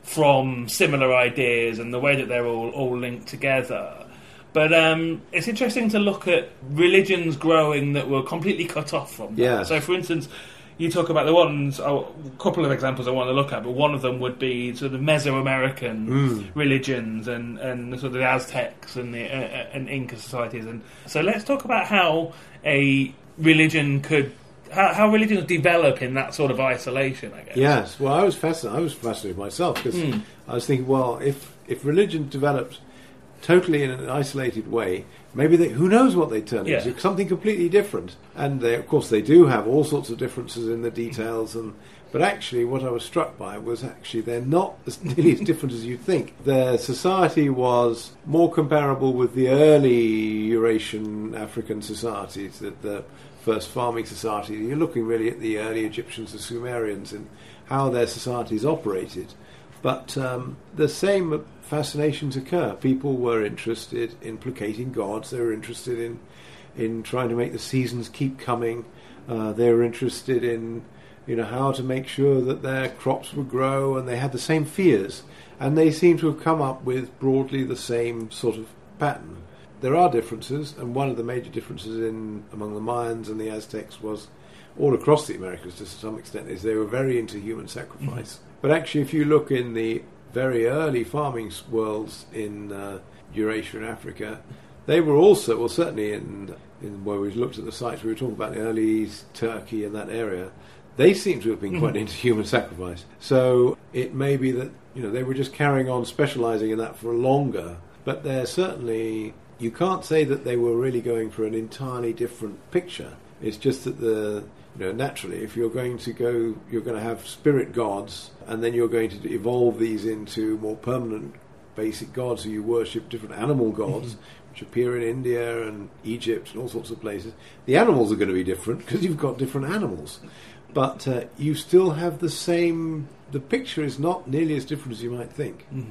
from similar ideas and the way that they're all, all linked together. But um, it's interesting to look at religions growing that were completely cut off from that. Yes. So, for instance, you talk about the ones, oh, a couple of examples I want to look at, but one of them would be sort of Mesoamerican mm. religions and, and sort of the Aztecs and the uh, and Inca societies. And so let's talk about how a religion could... How, how religions develop in that sort of isolation, I guess. Yes, well, I was fascinated. I was fascinated myself because mm. I was thinking, well, if if religion developed totally in an isolated way, maybe they, who knows what they turn yeah. into? Something completely different. And they, of course, they do have all sorts of differences in the details. And but actually, what I was struck by was actually they're not as nearly as different as you'd think. Their society was more comparable with the early Eurasian African societies, that the first farming society. You're looking really at the early Egyptians, the Sumerians, and how their societies operated. But um, the same fascinations occur. People were interested in placating gods. They were interested in in trying to make the seasons keep coming. Uh, they were interested in you know how to make sure that their crops would grow, and they had the same fears. And they seem to have come up with broadly the same sort of pattern. There are differences, and one of the major differences in among the Mayans and the Aztecs was all across the Americas to some extent is they were very into human sacrifice. Mm-hmm. But actually, if you look in the very early farming worlds in uh, Eurasia and Africa, they were also, well, certainly in, in where we looked at the sites, we were talking about the early East, Turkey and that area, they seem to have been quite mm-hmm. into human sacrifice. So it may be that you know they were just carrying on specialising in that for longer, but they're certainly... You can't say that they were really going for an entirely different picture. It's just that the you know naturally, if you're going to go, you're going to have spirit gods, and then you're going to evolve these into more permanent, basic gods. So you worship different animal gods, mm-hmm. which appear in India and Egypt and all sorts of places. The animals are going to be different because you've got different animals, but uh, you still have the same. The picture is not nearly as different as you might think. Mm-hmm.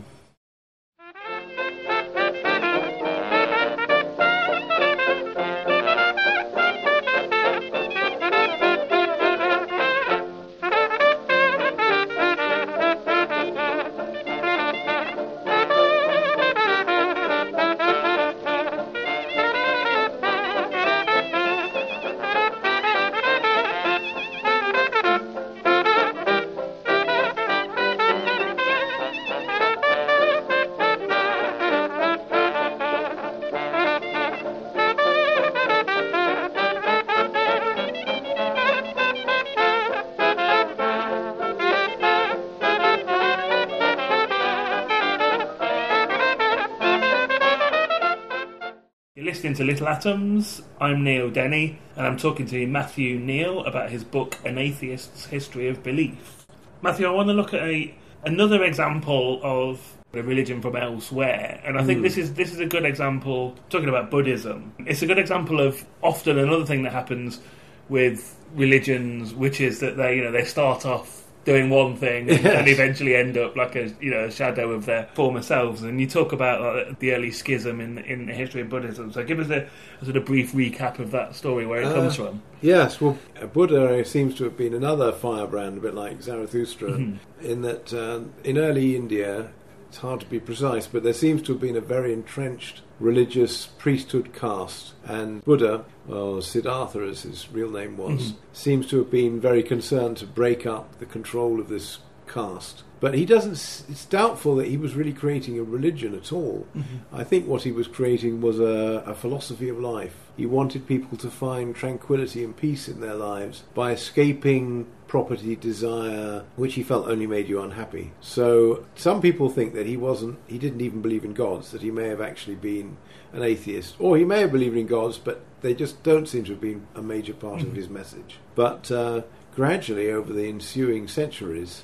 To Little Atoms. I'm Neil Denny, and I'm talking to Matthew Neal about his book An Atheist's History of Belief. Matthew, I want to look at a another example of a religion from elsewhere, and I think mm. this is this is a good example. Talking about Buddhism, it's a good example of often another thing that happens with religions, which is that they you know they start off doing one thing and, yes. and eventually end up like a you know a shadow of their former selves. And you talk about like, the early schism in in the history of Buddhism. So give us a, a sort of brief recap of that story, where it uh, comes from. Yes, well, Buddha seems to have been another firebrand, a bit like Zarathustra, mm-hmm. in that um, in early India, it's hard to be precise, but there seems to have been a very entrenched religious priesthood caste, and Buddha, or Siddhartha as his real name was, mm-hmm. seems to have been very concerned to break up the control of this caste. But he doesn't, it's doubtful that he was really creating a religion at all. Mm-hmm. I think what he was creating was a, a philosophy of life. He wanted people to find tranquility and peace in their lives by escaping property desire, which he felt only made you unhappy. So some people think that he wasn't, he didn't even believe in gods, that he may have actually been an atheist, or he may have believed in gods, but they just don't seem to have been a major part mm-hmm. of his message. But uh, gradually, over the ensuing centuries,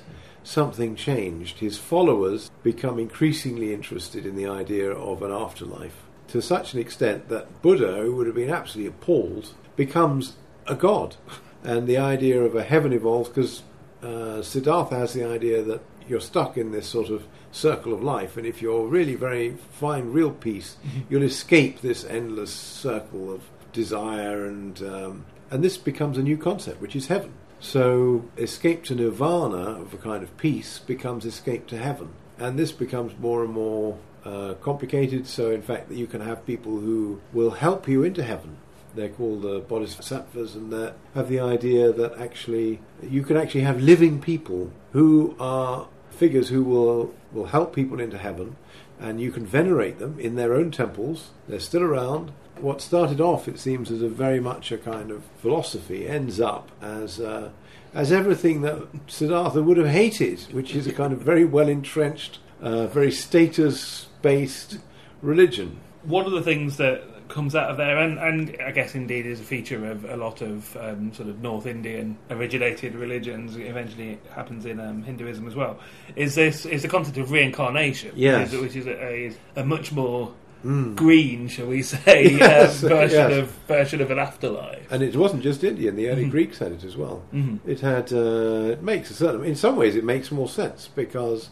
something changed. His followers become increasingly interested in the idea of an afterlife, to such an extent that Buddha, who would have been absolutely appalled, becomes a god. And the idea of a heaven evolves because uh, Siddhartha has the idea that you're stuck in this sort of circle of life, and if you're really very find real peace, mm-hmm. you'll escape this endless circle of desire, and um, and this becomes a new concept, which is heaven. So escape to nirvana of a kind of peace becomes escape to heaven, and this becomes more and more uh, complicated. So in fact that you can have people who will help you into heaven. They're called the bodhisattvas, and they have the idea that actually you can actually have living people who are figures who will, will help people into heaven, and you can venerate them in their own temples. They're still around. What started off, it seems, as a very much a kind of philosophy ends up as uh, as everything that Siddhartha would have hated, which is a kind of very well-entrenched, uh, very status-based religion. One of the things that comes out of there, and, and I guess indeed is a feature of a lot of um, sort of North Indian originated religions, eventually it happens in um, Hinduism as well, is this is the concept of reincarnation, yes. which is, which is a, is a much more mm. green, shall we say, yes, um, version yes. of version of an afterlife. And it wasn't just Indian, the early mm-hmm. Greeks had it as well. Mm-hmm. It had uh, it makes a certain, in some ways it makes more sense, because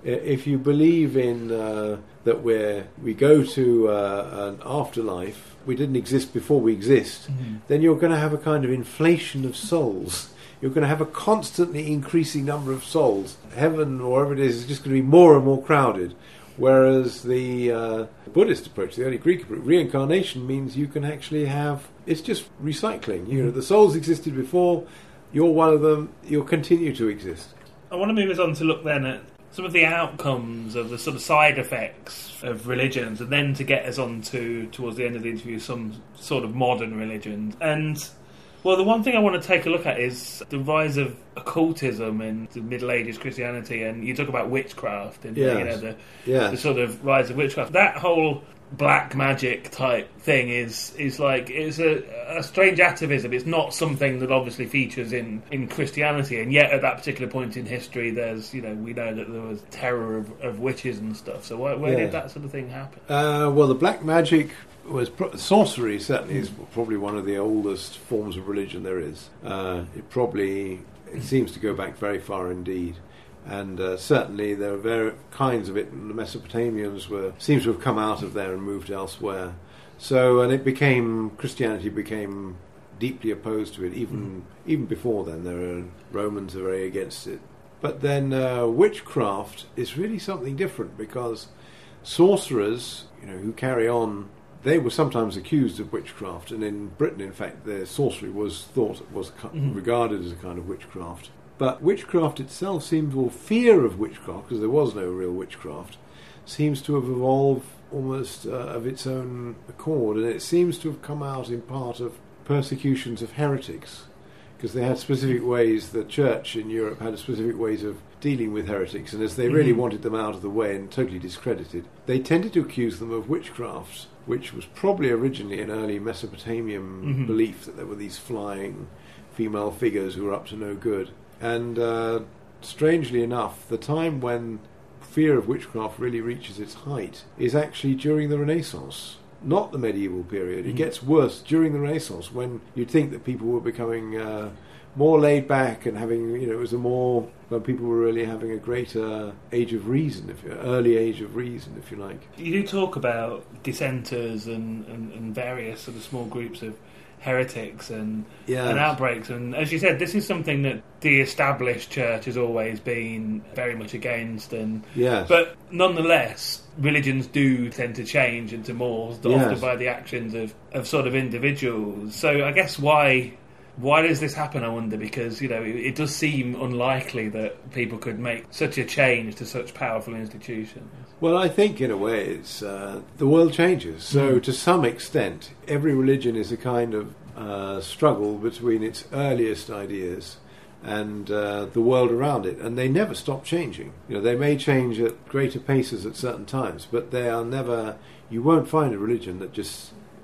if you believe in uh, that we're, we go to uh, an afterlife, we didn't exist before we exist, mm-hmm. then you're going to have a kind of inflation of souls. You're going to have a constantly increasing number of souls. Heaven, or wherever it is, is just going to be more and more crowded. Whereas the uh, Buddhist approach, the early Greek approach, reincarnation means you can actually have, it's just recycling. You know, the souls existed before, you're one of them, you'll continue to exist. I want to move us on to look then at some of the outcomes of the sort of side effects of religions, and then to get us on to, towards the end of the interview, some sort of modern religions. And, well, the one thing I want to take a look at is the rise of occultism in the Middle Ages Christianity, and you talk about witchcraft, and yes. you know, the, yes. the sort of rise of witchcraft. That whole black magic type thing is is like it's a, a strange atavism. It's not something that obviously features in, in Christianity, and yet at that particular point in history, there's you know we know that there was terror of, of witches and stuff. So where, where yeah. did that sort of thing happen? Uh, well, the black magic was pro- sorcery. Certainly is probably one of the oldest forms of religion there is. Uh, it probably it seems to go back very far indeed. And uh, certainly there are various kinds of it, and the Mesopotamians were seems to have come out of there and moved elsewhere. So, and it became, Christianity became deeply opposed to it, even mm. even before then. There are Romans are very against it. But then uh, witchcraft is really something different, because sorcerers, you know, who carry on, they were sometimes accused of witchcraft, and in Britain, in fact, their sorcery was thought was mm. regarded as a kind of witchcraft. But witchcraft itself seems, or fear of witchcraft, because there was no real witchcraft, seems to have evolved almost uh, of its own accord, and it seems to have come out in part of persecutions of heretics, because they had specific ways, the church in Europe had specific ways of dealing with heretics, and as they really mm-hmm. wanted them out of the way and totally discredited, they tended to accuse them of witchcraft, which was probably originally an early Mesopotamian mm-hmm. belief that there were these flying female figures who were up to no good. And uh, strangely enough, the time when fear of witchcraft really reaches its height is actually during the Renaissance, not the medieval period. Mm. It gets worse during the Renaissance, when you'd think that people were becoming uh, more laid back and having, you know, it was a more, when people were really having a greater age of reason, if you, early age of reason, if you like. You do talk about dissenters and, and, and various sort of small groups of heretics and, yes. and outbreaks, and as you said, this is something that the established church has always been very much against, and yes. but nonetheless religions do tend to change into more, yes. often by the actions of, of sort of individuals. So I guess why why does this happen, I wonder, because you know it, it does seem unlikely that people could make such a change to such powerful institutions. Well, I think in a way it's uh, the world changes, so mm. to some extent every religion is a kind of uh, struggle between its earliest ideas and uh, the world around it, and they never stop changing. You know, they may change at greater paces at certain times, but they are never, you won't find a religion that just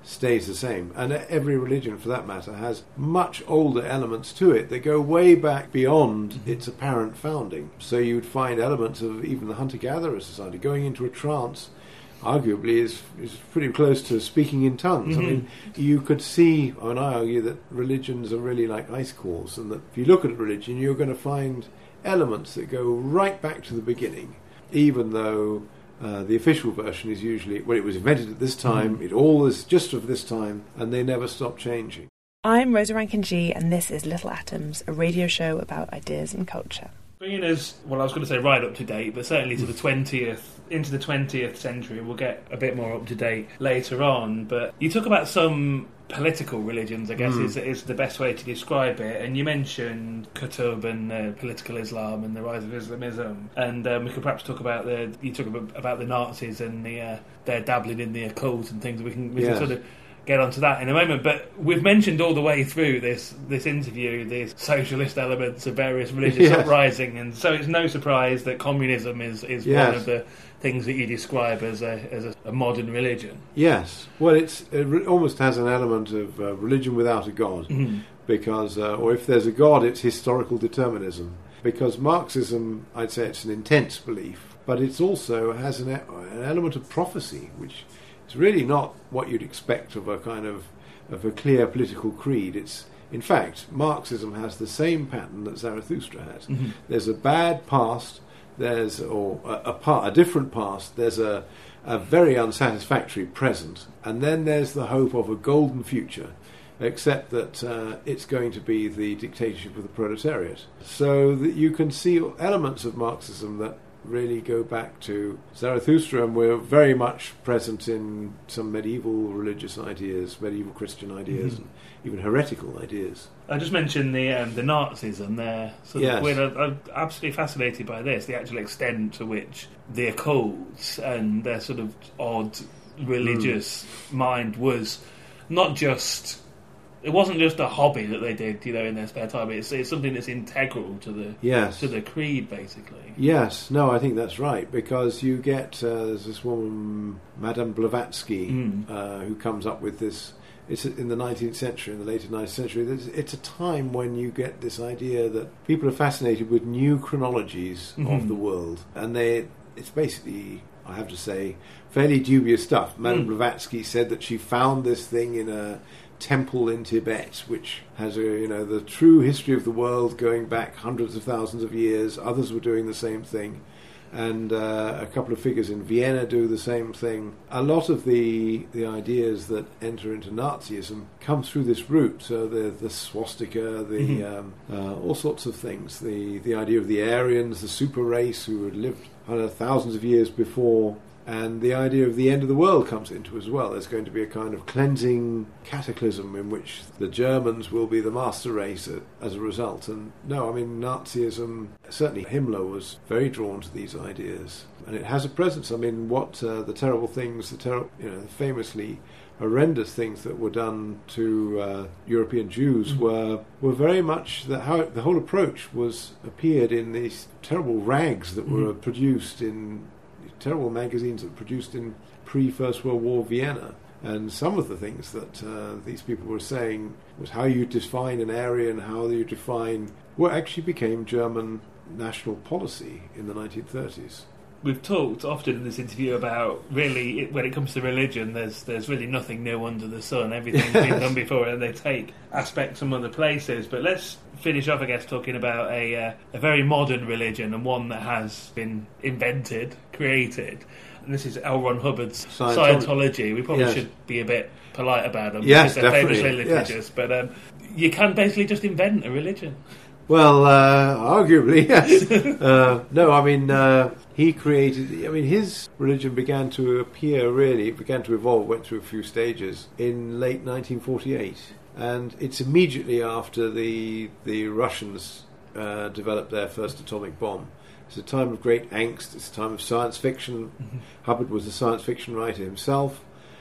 stays the same. And every religion, for that matter, has much older elements to it that go way back beyond mm-hmm. its apparent founding. So you'd find elements of even the hunter-gatherer society going into a trance. Arguably is is pretty close to speaking in tongues. Mm-hmm. I mean, you could see, and I argue that religions are really like ice cores, and that if you look at religion, you're going to find elements that go right back to the beginning, even though uh, the official version is usually, well, it was invented at this time, mm-hmm. it all is just of this time, and they never stop changing. I'm Rosa Rankin-G, and this is Little Atoms, a radio show about ideas and culture. Bringing us, well, I was going to say right up to date, but certainly to the twentieth, into the twentieth century. We'll get a bit more up to date later on. But you talk about some political religions, I guess, mm. is is the best way to describe it. And you mentioned Qutb and uh, political Islam and the rise of Islamism. And um, we could perhaps talk about the, you talk about the Nazis and the uh, their dabbling in the occult and things. We can, we yes. can sort of get onto that in a moment, but we've mentioned all the way through this this interview these socialist elements of various religious yes. uprising, and so it's no surprise that communism is, is yes. one of the things that you describe as a as a, a modern religion. Yes, well, it's it almost has an element of uh, religion without a god, mm-hmm. because, uh, or if there's a god, it's historical determinism. Because Marxism, I'd say it's an intense belief, but it also has an, an element of prophecy, which it's really not what you'd expect of a kind of of a clear political creed. It's, in fact, Marxism has the same pattern that Zarathustra had. Mm-hmm. There's a bad past, there's or a, a, part, a different past, there's a, a very unsatisfactory present, and then there's the hope of a golden future, except that uh, it's going to be the dictatorship of the proletariat. So that you can see elements of Marxism that really go back to Zarathustra, and we're very much present in some medieval religious ideas, medieval Christian ideas, mm-hmm. and even heretical ideas. I just mentioned the um, the Nazis and their sort yes. of weird. I'm absolutely fascinated by this, the actual extent to which the occult and their sort of odd religious mm. mind was not just. It wasn't just a hobby that they did, you know, in their spare time. It's, it's something that's integral to the yes. to the creed, basically. Yes, no, I think that's right, because you get uh, there's this woman, Madame Blavatsky, mm. uh, who comes up with this. It's in the nineteenth century, in the later nineteenth century. It's a time when you get this idea that people are fascinated with new chronologies mm-hmm. of the world, and they it's basically, I have to say, fairly dubious stuff. Madame mm. Blavatsky said that she found this thing in a temple in Tibet, which has a, you know, the true history of the world going back hundreds of thousands of years. Others were doing the same thing, and uh, a couple of figures in Vienna do the same thing. A lot of the the ideas that enter into Nazism come through this route. So the the swastika, the mm-hmm. um, uh, all sorts of things. The the idea of the Aryans, the super race who had lived uh, thousands of years before. And the idea of the end of the world comes into as well. There's going to be a kind of cleansing cataclysm in which the Germans will be the master race as a result. And no, I mean, Nazism, certainly Himmler was very drawn to these ideas. And it has a presence. I mean, what uh, the terrible things, the ter- you know, the famously horrendous things that were done to uh, European Jews mm-hmm. were were very much the, how it, the whole approach was appeared in these terrible rags that mm-hmm. were produced in terrible magazines that were produced in pre-First World War Vienna. And some of the things that uh, these people were saying was how you define an area and how you define what actually became German national policy in the nineteen thirties. We've talked often in this interview about really, it, when it comes to religion, there's there's really nothing new under the sun. Everything's been done before, and they take aspects from other places. But let's finish off, I guess, talking about a uh, a very modern religion, and one that has been invented, created. And this is L. Ron Hubbard's Scientology. Scientology. We probably yes. should be a bit polite about them, yes, because they're definitely. famously litigious. Yes. But um, you can basically just invent a religion. Well, uh, arguably, yes. uh, no, I mean, uh, he created, I mean, his religion began to appear, really, it began to evolve, went through a few stages, in late nineteen forty-eight. And it's immediately after the the Russians uh, developed their first atomic bomb. It's a time of great angst, it's a time of science fiction. Mm-hmm. Hubbard was a science fiction writer himself.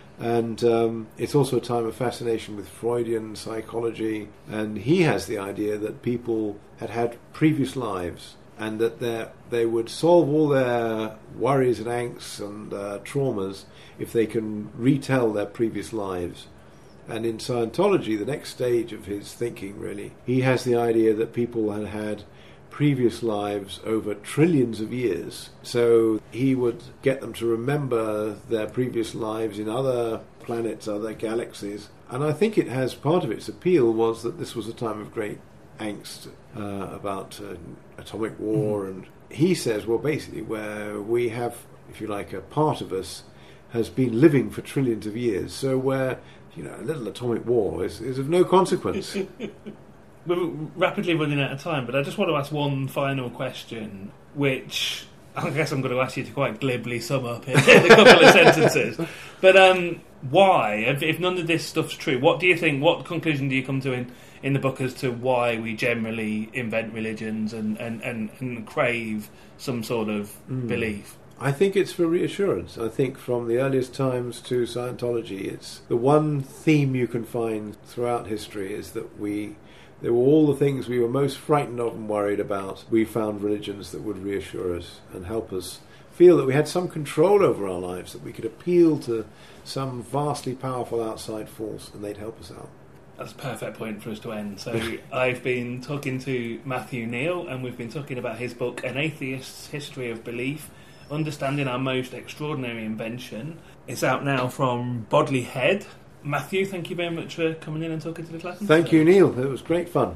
And um, it's also a time of fascination with Freudian psychology. And he has the idea that people had had previous lives and that they they would solve all their worries and angsts and uh, traumas if they can retell their previous lives. And in Scientology, the next stage of his thinking, really, he has the idea that people had had previous lives over trillions of years. So he would get them to remember their previous lives in other planets, other galaxies. And I think it has, part of its appeal was that this was a time of great angst uh, about uh, atomic war. Mm-hmm. And he says, well, basically, where we have, if you like, a part of us has been living for trillions of years. So where, you know, a little atomic war is, is of no consequence. We're rapidly running out of time, but I just want to ask one final question, which I guess I'm going to ask you to quite glibly sum up in a couple of sentences. But um, why, if, if none of this stuff's true, what do you think, what conclusion do you come to in, in the book as to why we generally invent religions and, and, and, and crave some sort of mm. belief? I think it's for reassurance. I think from the earliest times to Scientology, it's the one theme you can find throughout history is that we... There were all the things we were most frightened of and worried about. We found religions that would reassure us and help us feel that we had some control over our lives, that we could appeal to some vastly powerful outside force and they'd help us out. That's a perfect point for us to end. So I've been talking to Matthew Neal, and we've been talking about his book, An Atheist's History of Belief, Understanding Our Most Extraordinary Invention. It's out now from Bodley Head. Matthew, thank you very much for coming in and talking to the class. Thank you, Neil. It was great fun.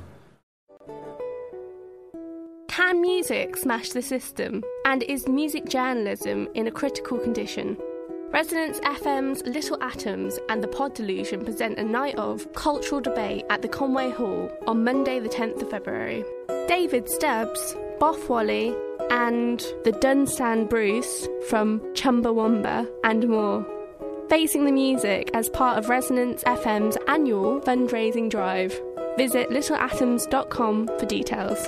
Can music smash the system? And is music journalism in a critical condition? Resonance F M's Little Atoms and the Pod Delusion present a night of cultural debate at the Conway Hall on Monday the tenth of February. David Stubbs, Boff Wally and the Dunstan Bruce from Chumbawamba and more. Facing the music as part of Resonance F M's annual fundraising drive. Visit little atoms dot com for details.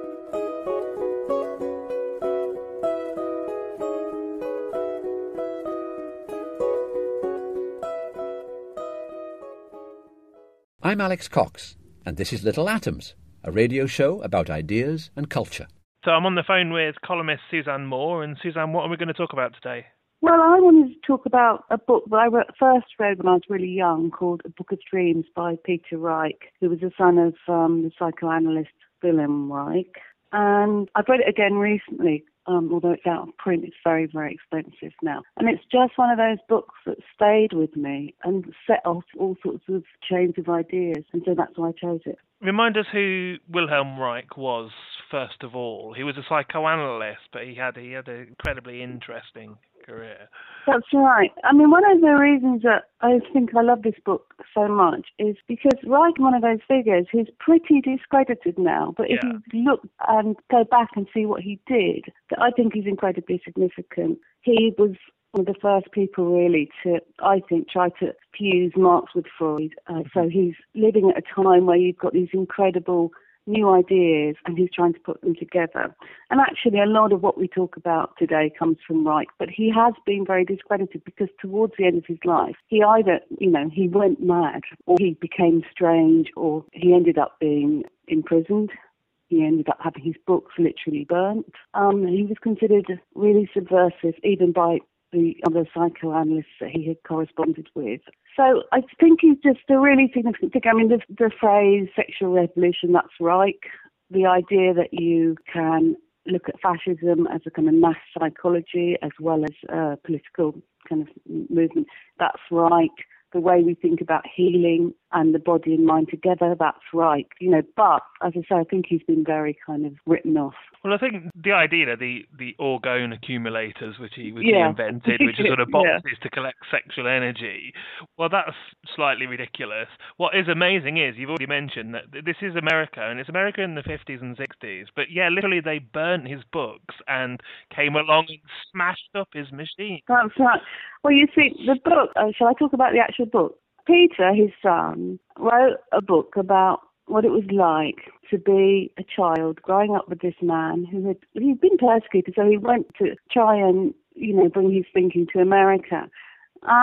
I'm Alex Cox, and this is Little Atoms, a radio show about ideas and culture. So I'm on the phone with columnist Suzanne Moore, and Suzanne, what are we going to talk about today? Well, I wanted to talk about a book that I re- first read when I was really young called A Book of Dreams by Peter Reich, who was the son of um, the psychoanalyst Wilhelm Reich. And I've read it again recently, um, although it's out of print. It's very, very expensive now. And it's just one of those books that stayed with me and set off all sorts of chains of ideas. And so that's why I chose it. Remind us who Wilhelm Reich was, first of all. He was a psychoanalyst, but he had he had an incredibly interesting career. That's right. I mean, one of the reasons that I think I love this book so much is because Reich is one of those figures who's pretty discredited now, but if yeah. you look and go back and see what he did, I think he's incredibly significant. He was one of the first people really to, I think, try to fuse Marx with Freud. Uh, so he's living at a time where you've got these incredible new ideas and he's trying to put them together. And actually a lot of what we talk about today comes from Reich, but he has been very discredited because towards the end of his life, he either, you know, he went mad or he became strange or he ended up being imprisoned. He ended up having his books literally burnt. Um, he was considered really subversive even by the other psychoanalysts that he had corresponded with. So I think he's just a really significant thing. I mean, the, the phrase sexual revolution, that's Reich. The idea that you can look at fascism as a kind of mass psychology as well as a political kind of movement, that's Reich. The way we think about healing and the body and mind together, that's right. You know, but as I say, I think he's been very kind of written off. Well, I think the idea, the the orgone accumulators, which he, which yeah. he invented, which are sort of boxes yeah. to collect sexual energy, well, that's slightly ridiculous. What is amazing is, you've already mentioned that this is America, and it's America in the fifties and sixties, but yeah, literally they burnt his books and came along and smashed up his machine. That's right. Well, you see, the book, uh, shall I talk about the actual book? Peter, his son, wrote a book about what it was like to be a child growing up with this man who had he'd been persecuted, so he went to try and, you know, bring his thinking to America. And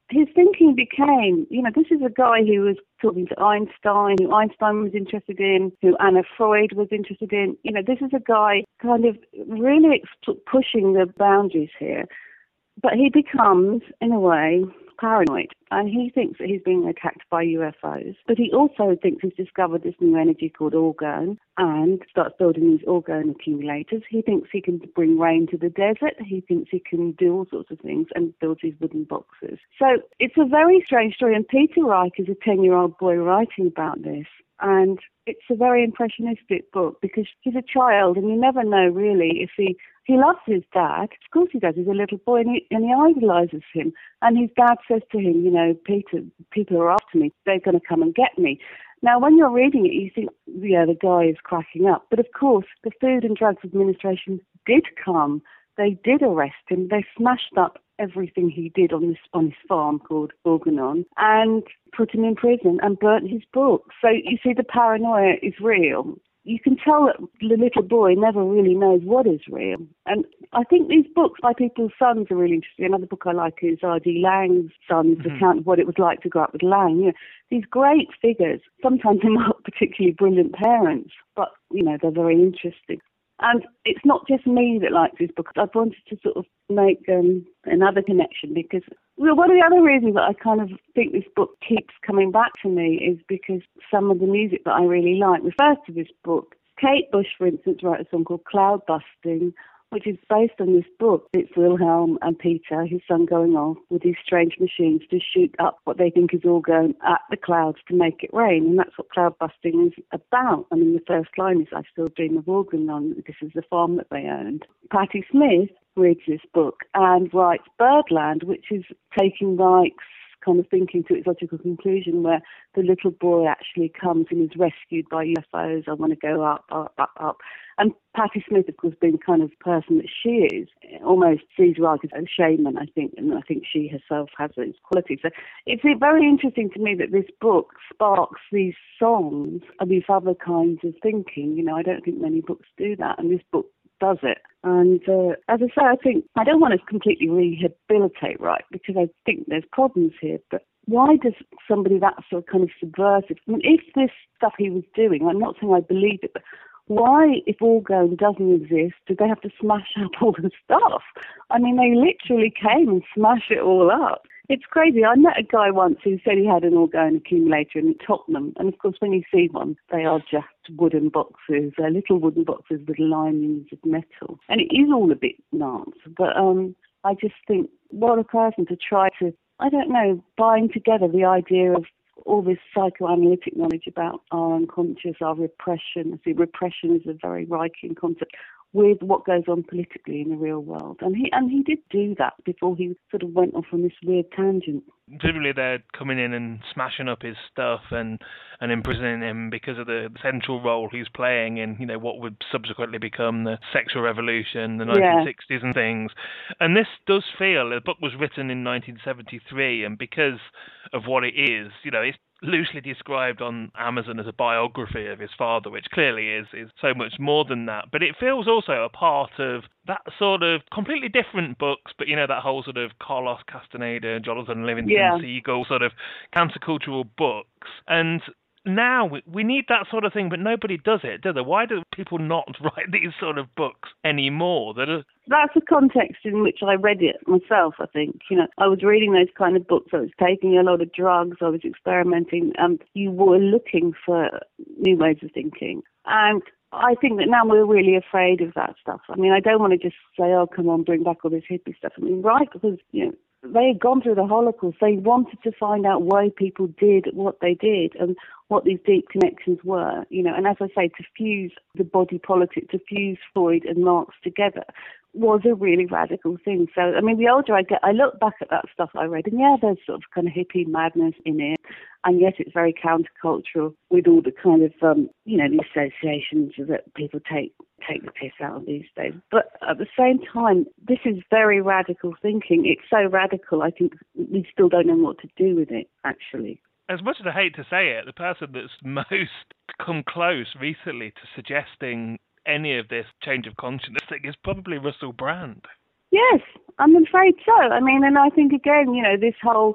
his thinking became, you know, this is a guy who was talking to Einstein, who Einstein was interested in, who Anna Freud was interested in. You know, this is a guy kind of really ex- pushing the boundaries here. But he becomes, in a way, paranoid, and he thinks that he's being attacked by U F Os, but he also thinks he's discovered this new energy called orgone and starts building these orgone accumulators. He thinks he can bring rain to the desert. He thinks he can do all sorts of things and builds these wooden boxes. So it's a very strange story, and Peter Reich is a ten-year-old boy writing about this. And it's a very impressionistic book because he's a child and you never know really if he, he loves his dad. Of course he does. He's a little boy and he, and he idolises him. And his dad says to him, you know, Peter, people are after me. They're going to come and get me. Now, when you're reading it, you think, yeah, the guy is cracking up. But of course, the Food and Drugs Administration did come. They did arrest him. They smashed up everything he did on this on his farm called Organon and put him in prison and burnt his book. So you see, the paranoia is real. You can tell that the little boy never really knows what is real. And I think these books by people's sons are really interesting. Another book I like is R D Laing's son's mm-hmm. account of what it was like to grow up with Laing. You know, these great figures. Sometimes they're not particularly brilliant parents, but, you know, they're very interesting. And it's not just me that likes this book. I wanted to sort of make um, another connection because well, one of the other reasons that I kind of think this book keeps coming back to me is because some of the music that I really like refers to this book. Kate Bush, for instance, wrote a song called Cloud Busting, which is based on this book. It's Wilhelm and Peter, his son, going off with these strange machines to shoot up what they think is orgone at the clouds to make it rain. And that's what cloud busting is about. I mean, the first line is, I still dream of Organon. This is the farm that they owned. Patti Smith reads this book and writes Birdland, which is taking Reich's kind of thinking to its logical conclusion, where the little boy actually comes and is rescued by U F Os. I want to go up, up, up, up. And Patti Smith, of course, being the kind of person that she is, almost sees Reich as a shaman, I think, and I think she herself has those qualities. So it's very interesting to me that this book sparks these songs and these other kinds of thinking. You know, I don't think many books do that, and this book does it. And uh, as I say, I think I don't want to completely rehabilitate Reich because I think there's problems here, but why does somebody that sort of kind of subversive, I mean, if this stuff he was doing, I'm not saying I believe it, but why, if orgone doesn't exist, did they have to smash up all the stuff? I mean, they literally came and smashed it all up. It's crazy. I met a guy once who said he had an orgone accumulator in Tottenham. And, of course, when you see one, they are just wooden boxes. They're little wooden boxes with linings of metal. And it is all a bit nuts. But um, I just think, what a person to try to, I don't know, bind together the idea of all this psychoanalytic knowledge about our unconscious, our repression. I see repression is a very Reichian concept, with what goes on politically in the real world. And he and he did do that before he sort of went off on this weird tangent. Presumably they're coming in and smashing up his stuff and, and imprisoning him because of the central role he's playing in, you know, what would subsequently become the sexual revolution, the nineteen sixties yeah. and things. And this does feel, the book was written in nineteen seventy-three, and because of what it is, you know, it's loosely described on Amazon as a biography of his father, which clearly is is so much more than that. But it feels also a part of that sort of completely different books, but, you know, that whole sort of Carlos Castaneda, Jonathan Livingston yeah. Seagull sort of countercultural books. And now we, we need that sort of thing, but nobody does it, do they? Why do people not write these sort of books anymore? That are... That's the context in which I read it myself, I think. You know, I was reading those kind of books. I was taking a lot of drugs. I was experimenting. And you were looking for new ways of thinking. And I think that now we're really afraid of that stuff. I mean, I don't want to just say, oh, come on, bring back all this hippie stuff. I mean, right, because, you know, they had gone through the Holocaust. They wanted to find out why people did what they did and what these deep connections were, you know. And as I say, to fuse the body politic, to fuse Freud and Marx together was a really radical thing. So, I mean, the older I get, I look back at that stuff I read, and yeah, there's sort of kind of hippie madness in it, and yet it's very countercultural with all the kind of, um, you know, the associations that people take take the piss out of these days. But at the same time, this is very radical thinking. It's so radical, I think we still don't know what to do with it, actually. As much as I hate to say it, the person that's most come close recently to suggesting any of this change of consciousness thing is probably Russell Brand. Yes, I'm afraid so. I mean, and I think, again, you know, this whole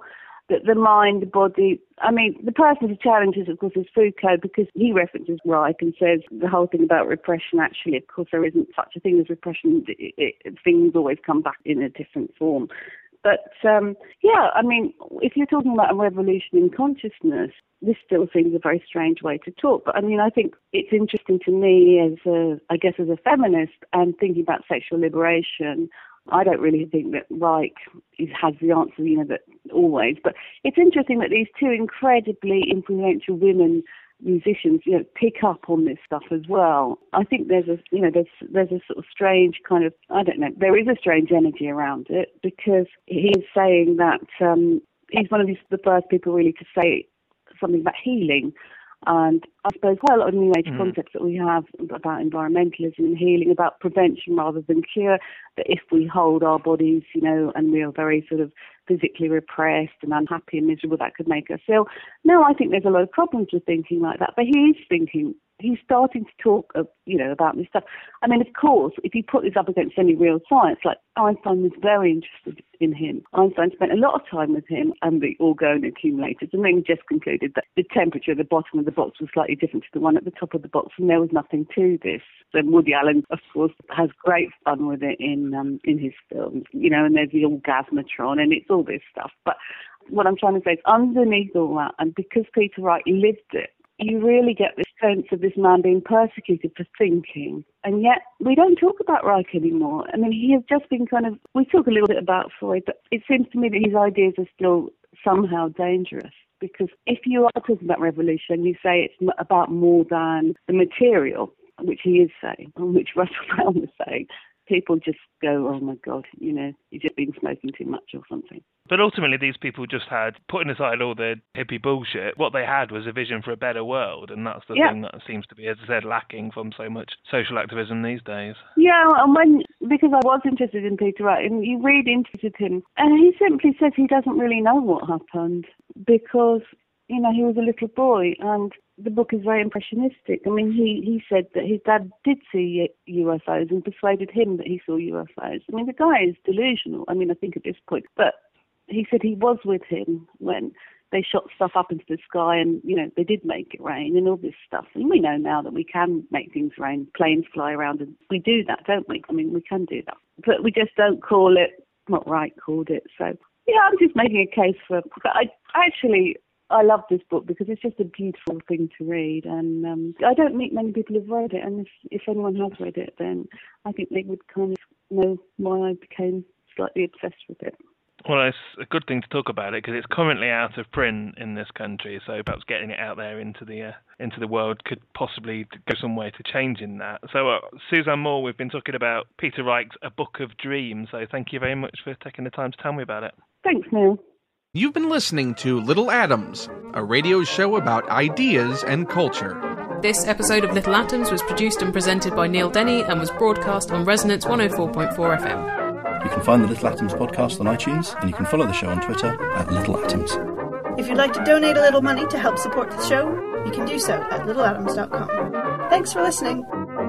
that the mind, the body, I mean, the person who challenges, of course, is Foucault, because he references Reich and says the whole thing about repression, actually, of course, there isn't such a thing as repression. It, it, things always come back in a different form. But, um, yeah, I mean, if you're talking about a revolution in consciousness, this still seems a very strange way to talk. But, I mean, I think it's interesting to me as a, I guess, as a feminist and thinking about sexual liberation. I don't really think that Reich is, has the answer, you know, that always. But it's interesting that these two incredibly influential women musicians, you know, pick up on this stuff as well. I think there's a, you know, there's there's a sort of strange kind of, I don't know, there is a strange energy around it, because he's saying that um, he's one of these, the first people really to say something about healing. And I suppose quite a lot of New Age mm. concepts that we have about environmentalism and healing, about prevention rather than cure, that if we hold our bodies, you know, and we are very sort of physically repressed and unhappy and miserable, that could make us ill. No, I think there's a lot of problems with thinking like that, but he is thinking, he's starting to talk, of, you know, about this stuff. I mean, of course, if you put this up against any real science, like Einstein was very interested in him. Einstein spent a lot of time with him and the orgone accumulators, and then just concluded that the temperature at the bottom of the box was slightly different to the one at the top of the box, and there was nothing to this. And Woody Allen, of course, has great fun with it in um, in his films, you know, and there's the orgasmatron, and it's all this stuff. But what I'm trying to say is, underneath all that, and because Peter Reich lived it, you really get this sense of this man being persecuted for thinking. And yet we don't talk about Reich anymore. I mean, he has just been kind of, we talk a little bit about Freud, but it seems to me that his ideas are still somehow dangerous. Because if you are talking about revolution, you say it's about more than the material, which he is saying, and which Russell Brown was saying, people just go, oh my God, you know, you've just been smoking too much or something. But ultimately, these people just had, putting aside all the hippie bullshit, what they had was a vision for a better world, and that's the yeah. thing that seems to be, as I said, lacking from so much social activism these days. Yeah, and when, because I was interested in Peter Reich, and you read into him, and he simply says he doesn't really know what happened, because, you know, he was a little boy, and the book is very impressionistic. I mean, he, he said that his dad did see U F Os and persuaded him that he saw U F Os. I mean, the guy is delusional, I mean, I think at this point, but he said he was with him when they shot stuff up into the sky and, you know, they did make it rain and all this stuff. And we know now that we can make things rain. Planes fly around and we do that, don't we? I mean, we can do that. But we just don't call it what Reich called it. So, yeah, I'm just making a case for... But I actually... I love this book because it's just a beautiful thing to read, and um, I don't meet many people who've read it, and if, if anyone has read it, then I think they would kind of know why I became slightly obsessed with it. Well, it's a good thing to talk about it because it's currently out of print in this country, so perhaps getting it out there into the uh, into the world could possibly go some way to changing that. So, uh, Suzanne Moore, we've been talking about Peter Reich's A Book of Dreams, so thank you very much for taking the time to tell me about it. Thanks, Neil. You've been listening to Little Atoms, a radio show about ideas and culture. This episode of Little Atoms was produced and presented by Neil Denny and was broadcast on Resonance one oh four point four F M. You can find the Little Atoms podcast on iTunes, and you can follow the show on Twitter at Little Atoms. If you'd like to donate a little money to help support the show, you can do so at little atoms dot com. Thanks for listening.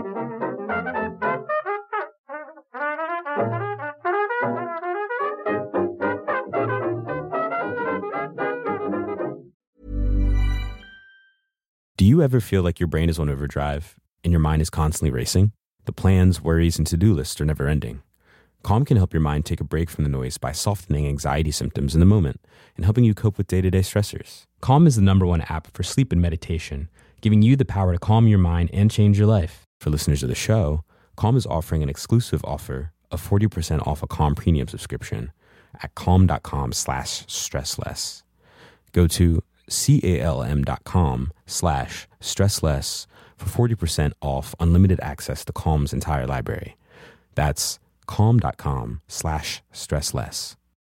Do you ever feel like your brain is on overdrive and your mind is constantly racing? The plans, worries, and to-do lists are never ending. Calm can help your mind take a break from the noise by softening anxiety symptoms in the moment and helping you cope with day-to-day stressors. Calm is the number one app for sleep and meditation, giving you the power to calm your mind and change your life. For listeners of the show, Calm is offering an exclusive offer of forty percent off a Calm premium subscription at calm.com slash stressless. Go to calm.com slash stressless for forty percent off unlimited access to Calm's entire library. That's calm.com slash stressless.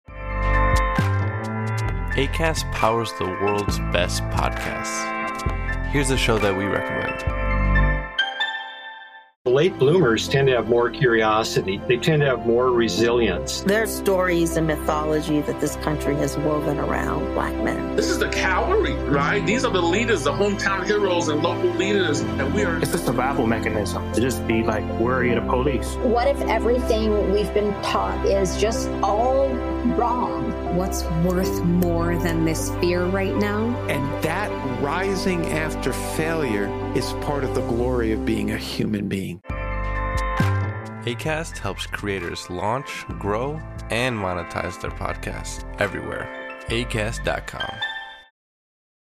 Acast powers the world's best podcasts. Here's a show that we recommend. Late bloomers tend to have more curiosity. They tend to have more resilience. There are stories and mythology that this country has woven around black men. This is the cavalry, right? These are the leaders, the hometown heroes and local leaders. And we are. It's a survival mechanism to just be like worried of police. What if everything we've been taught is just all wrong? What's worth more than this fear right now? And that rising after failure is part of the glory of being a human being. Acast helps creators launch, grow, and monetize their podcasts everywhere. acast dot com.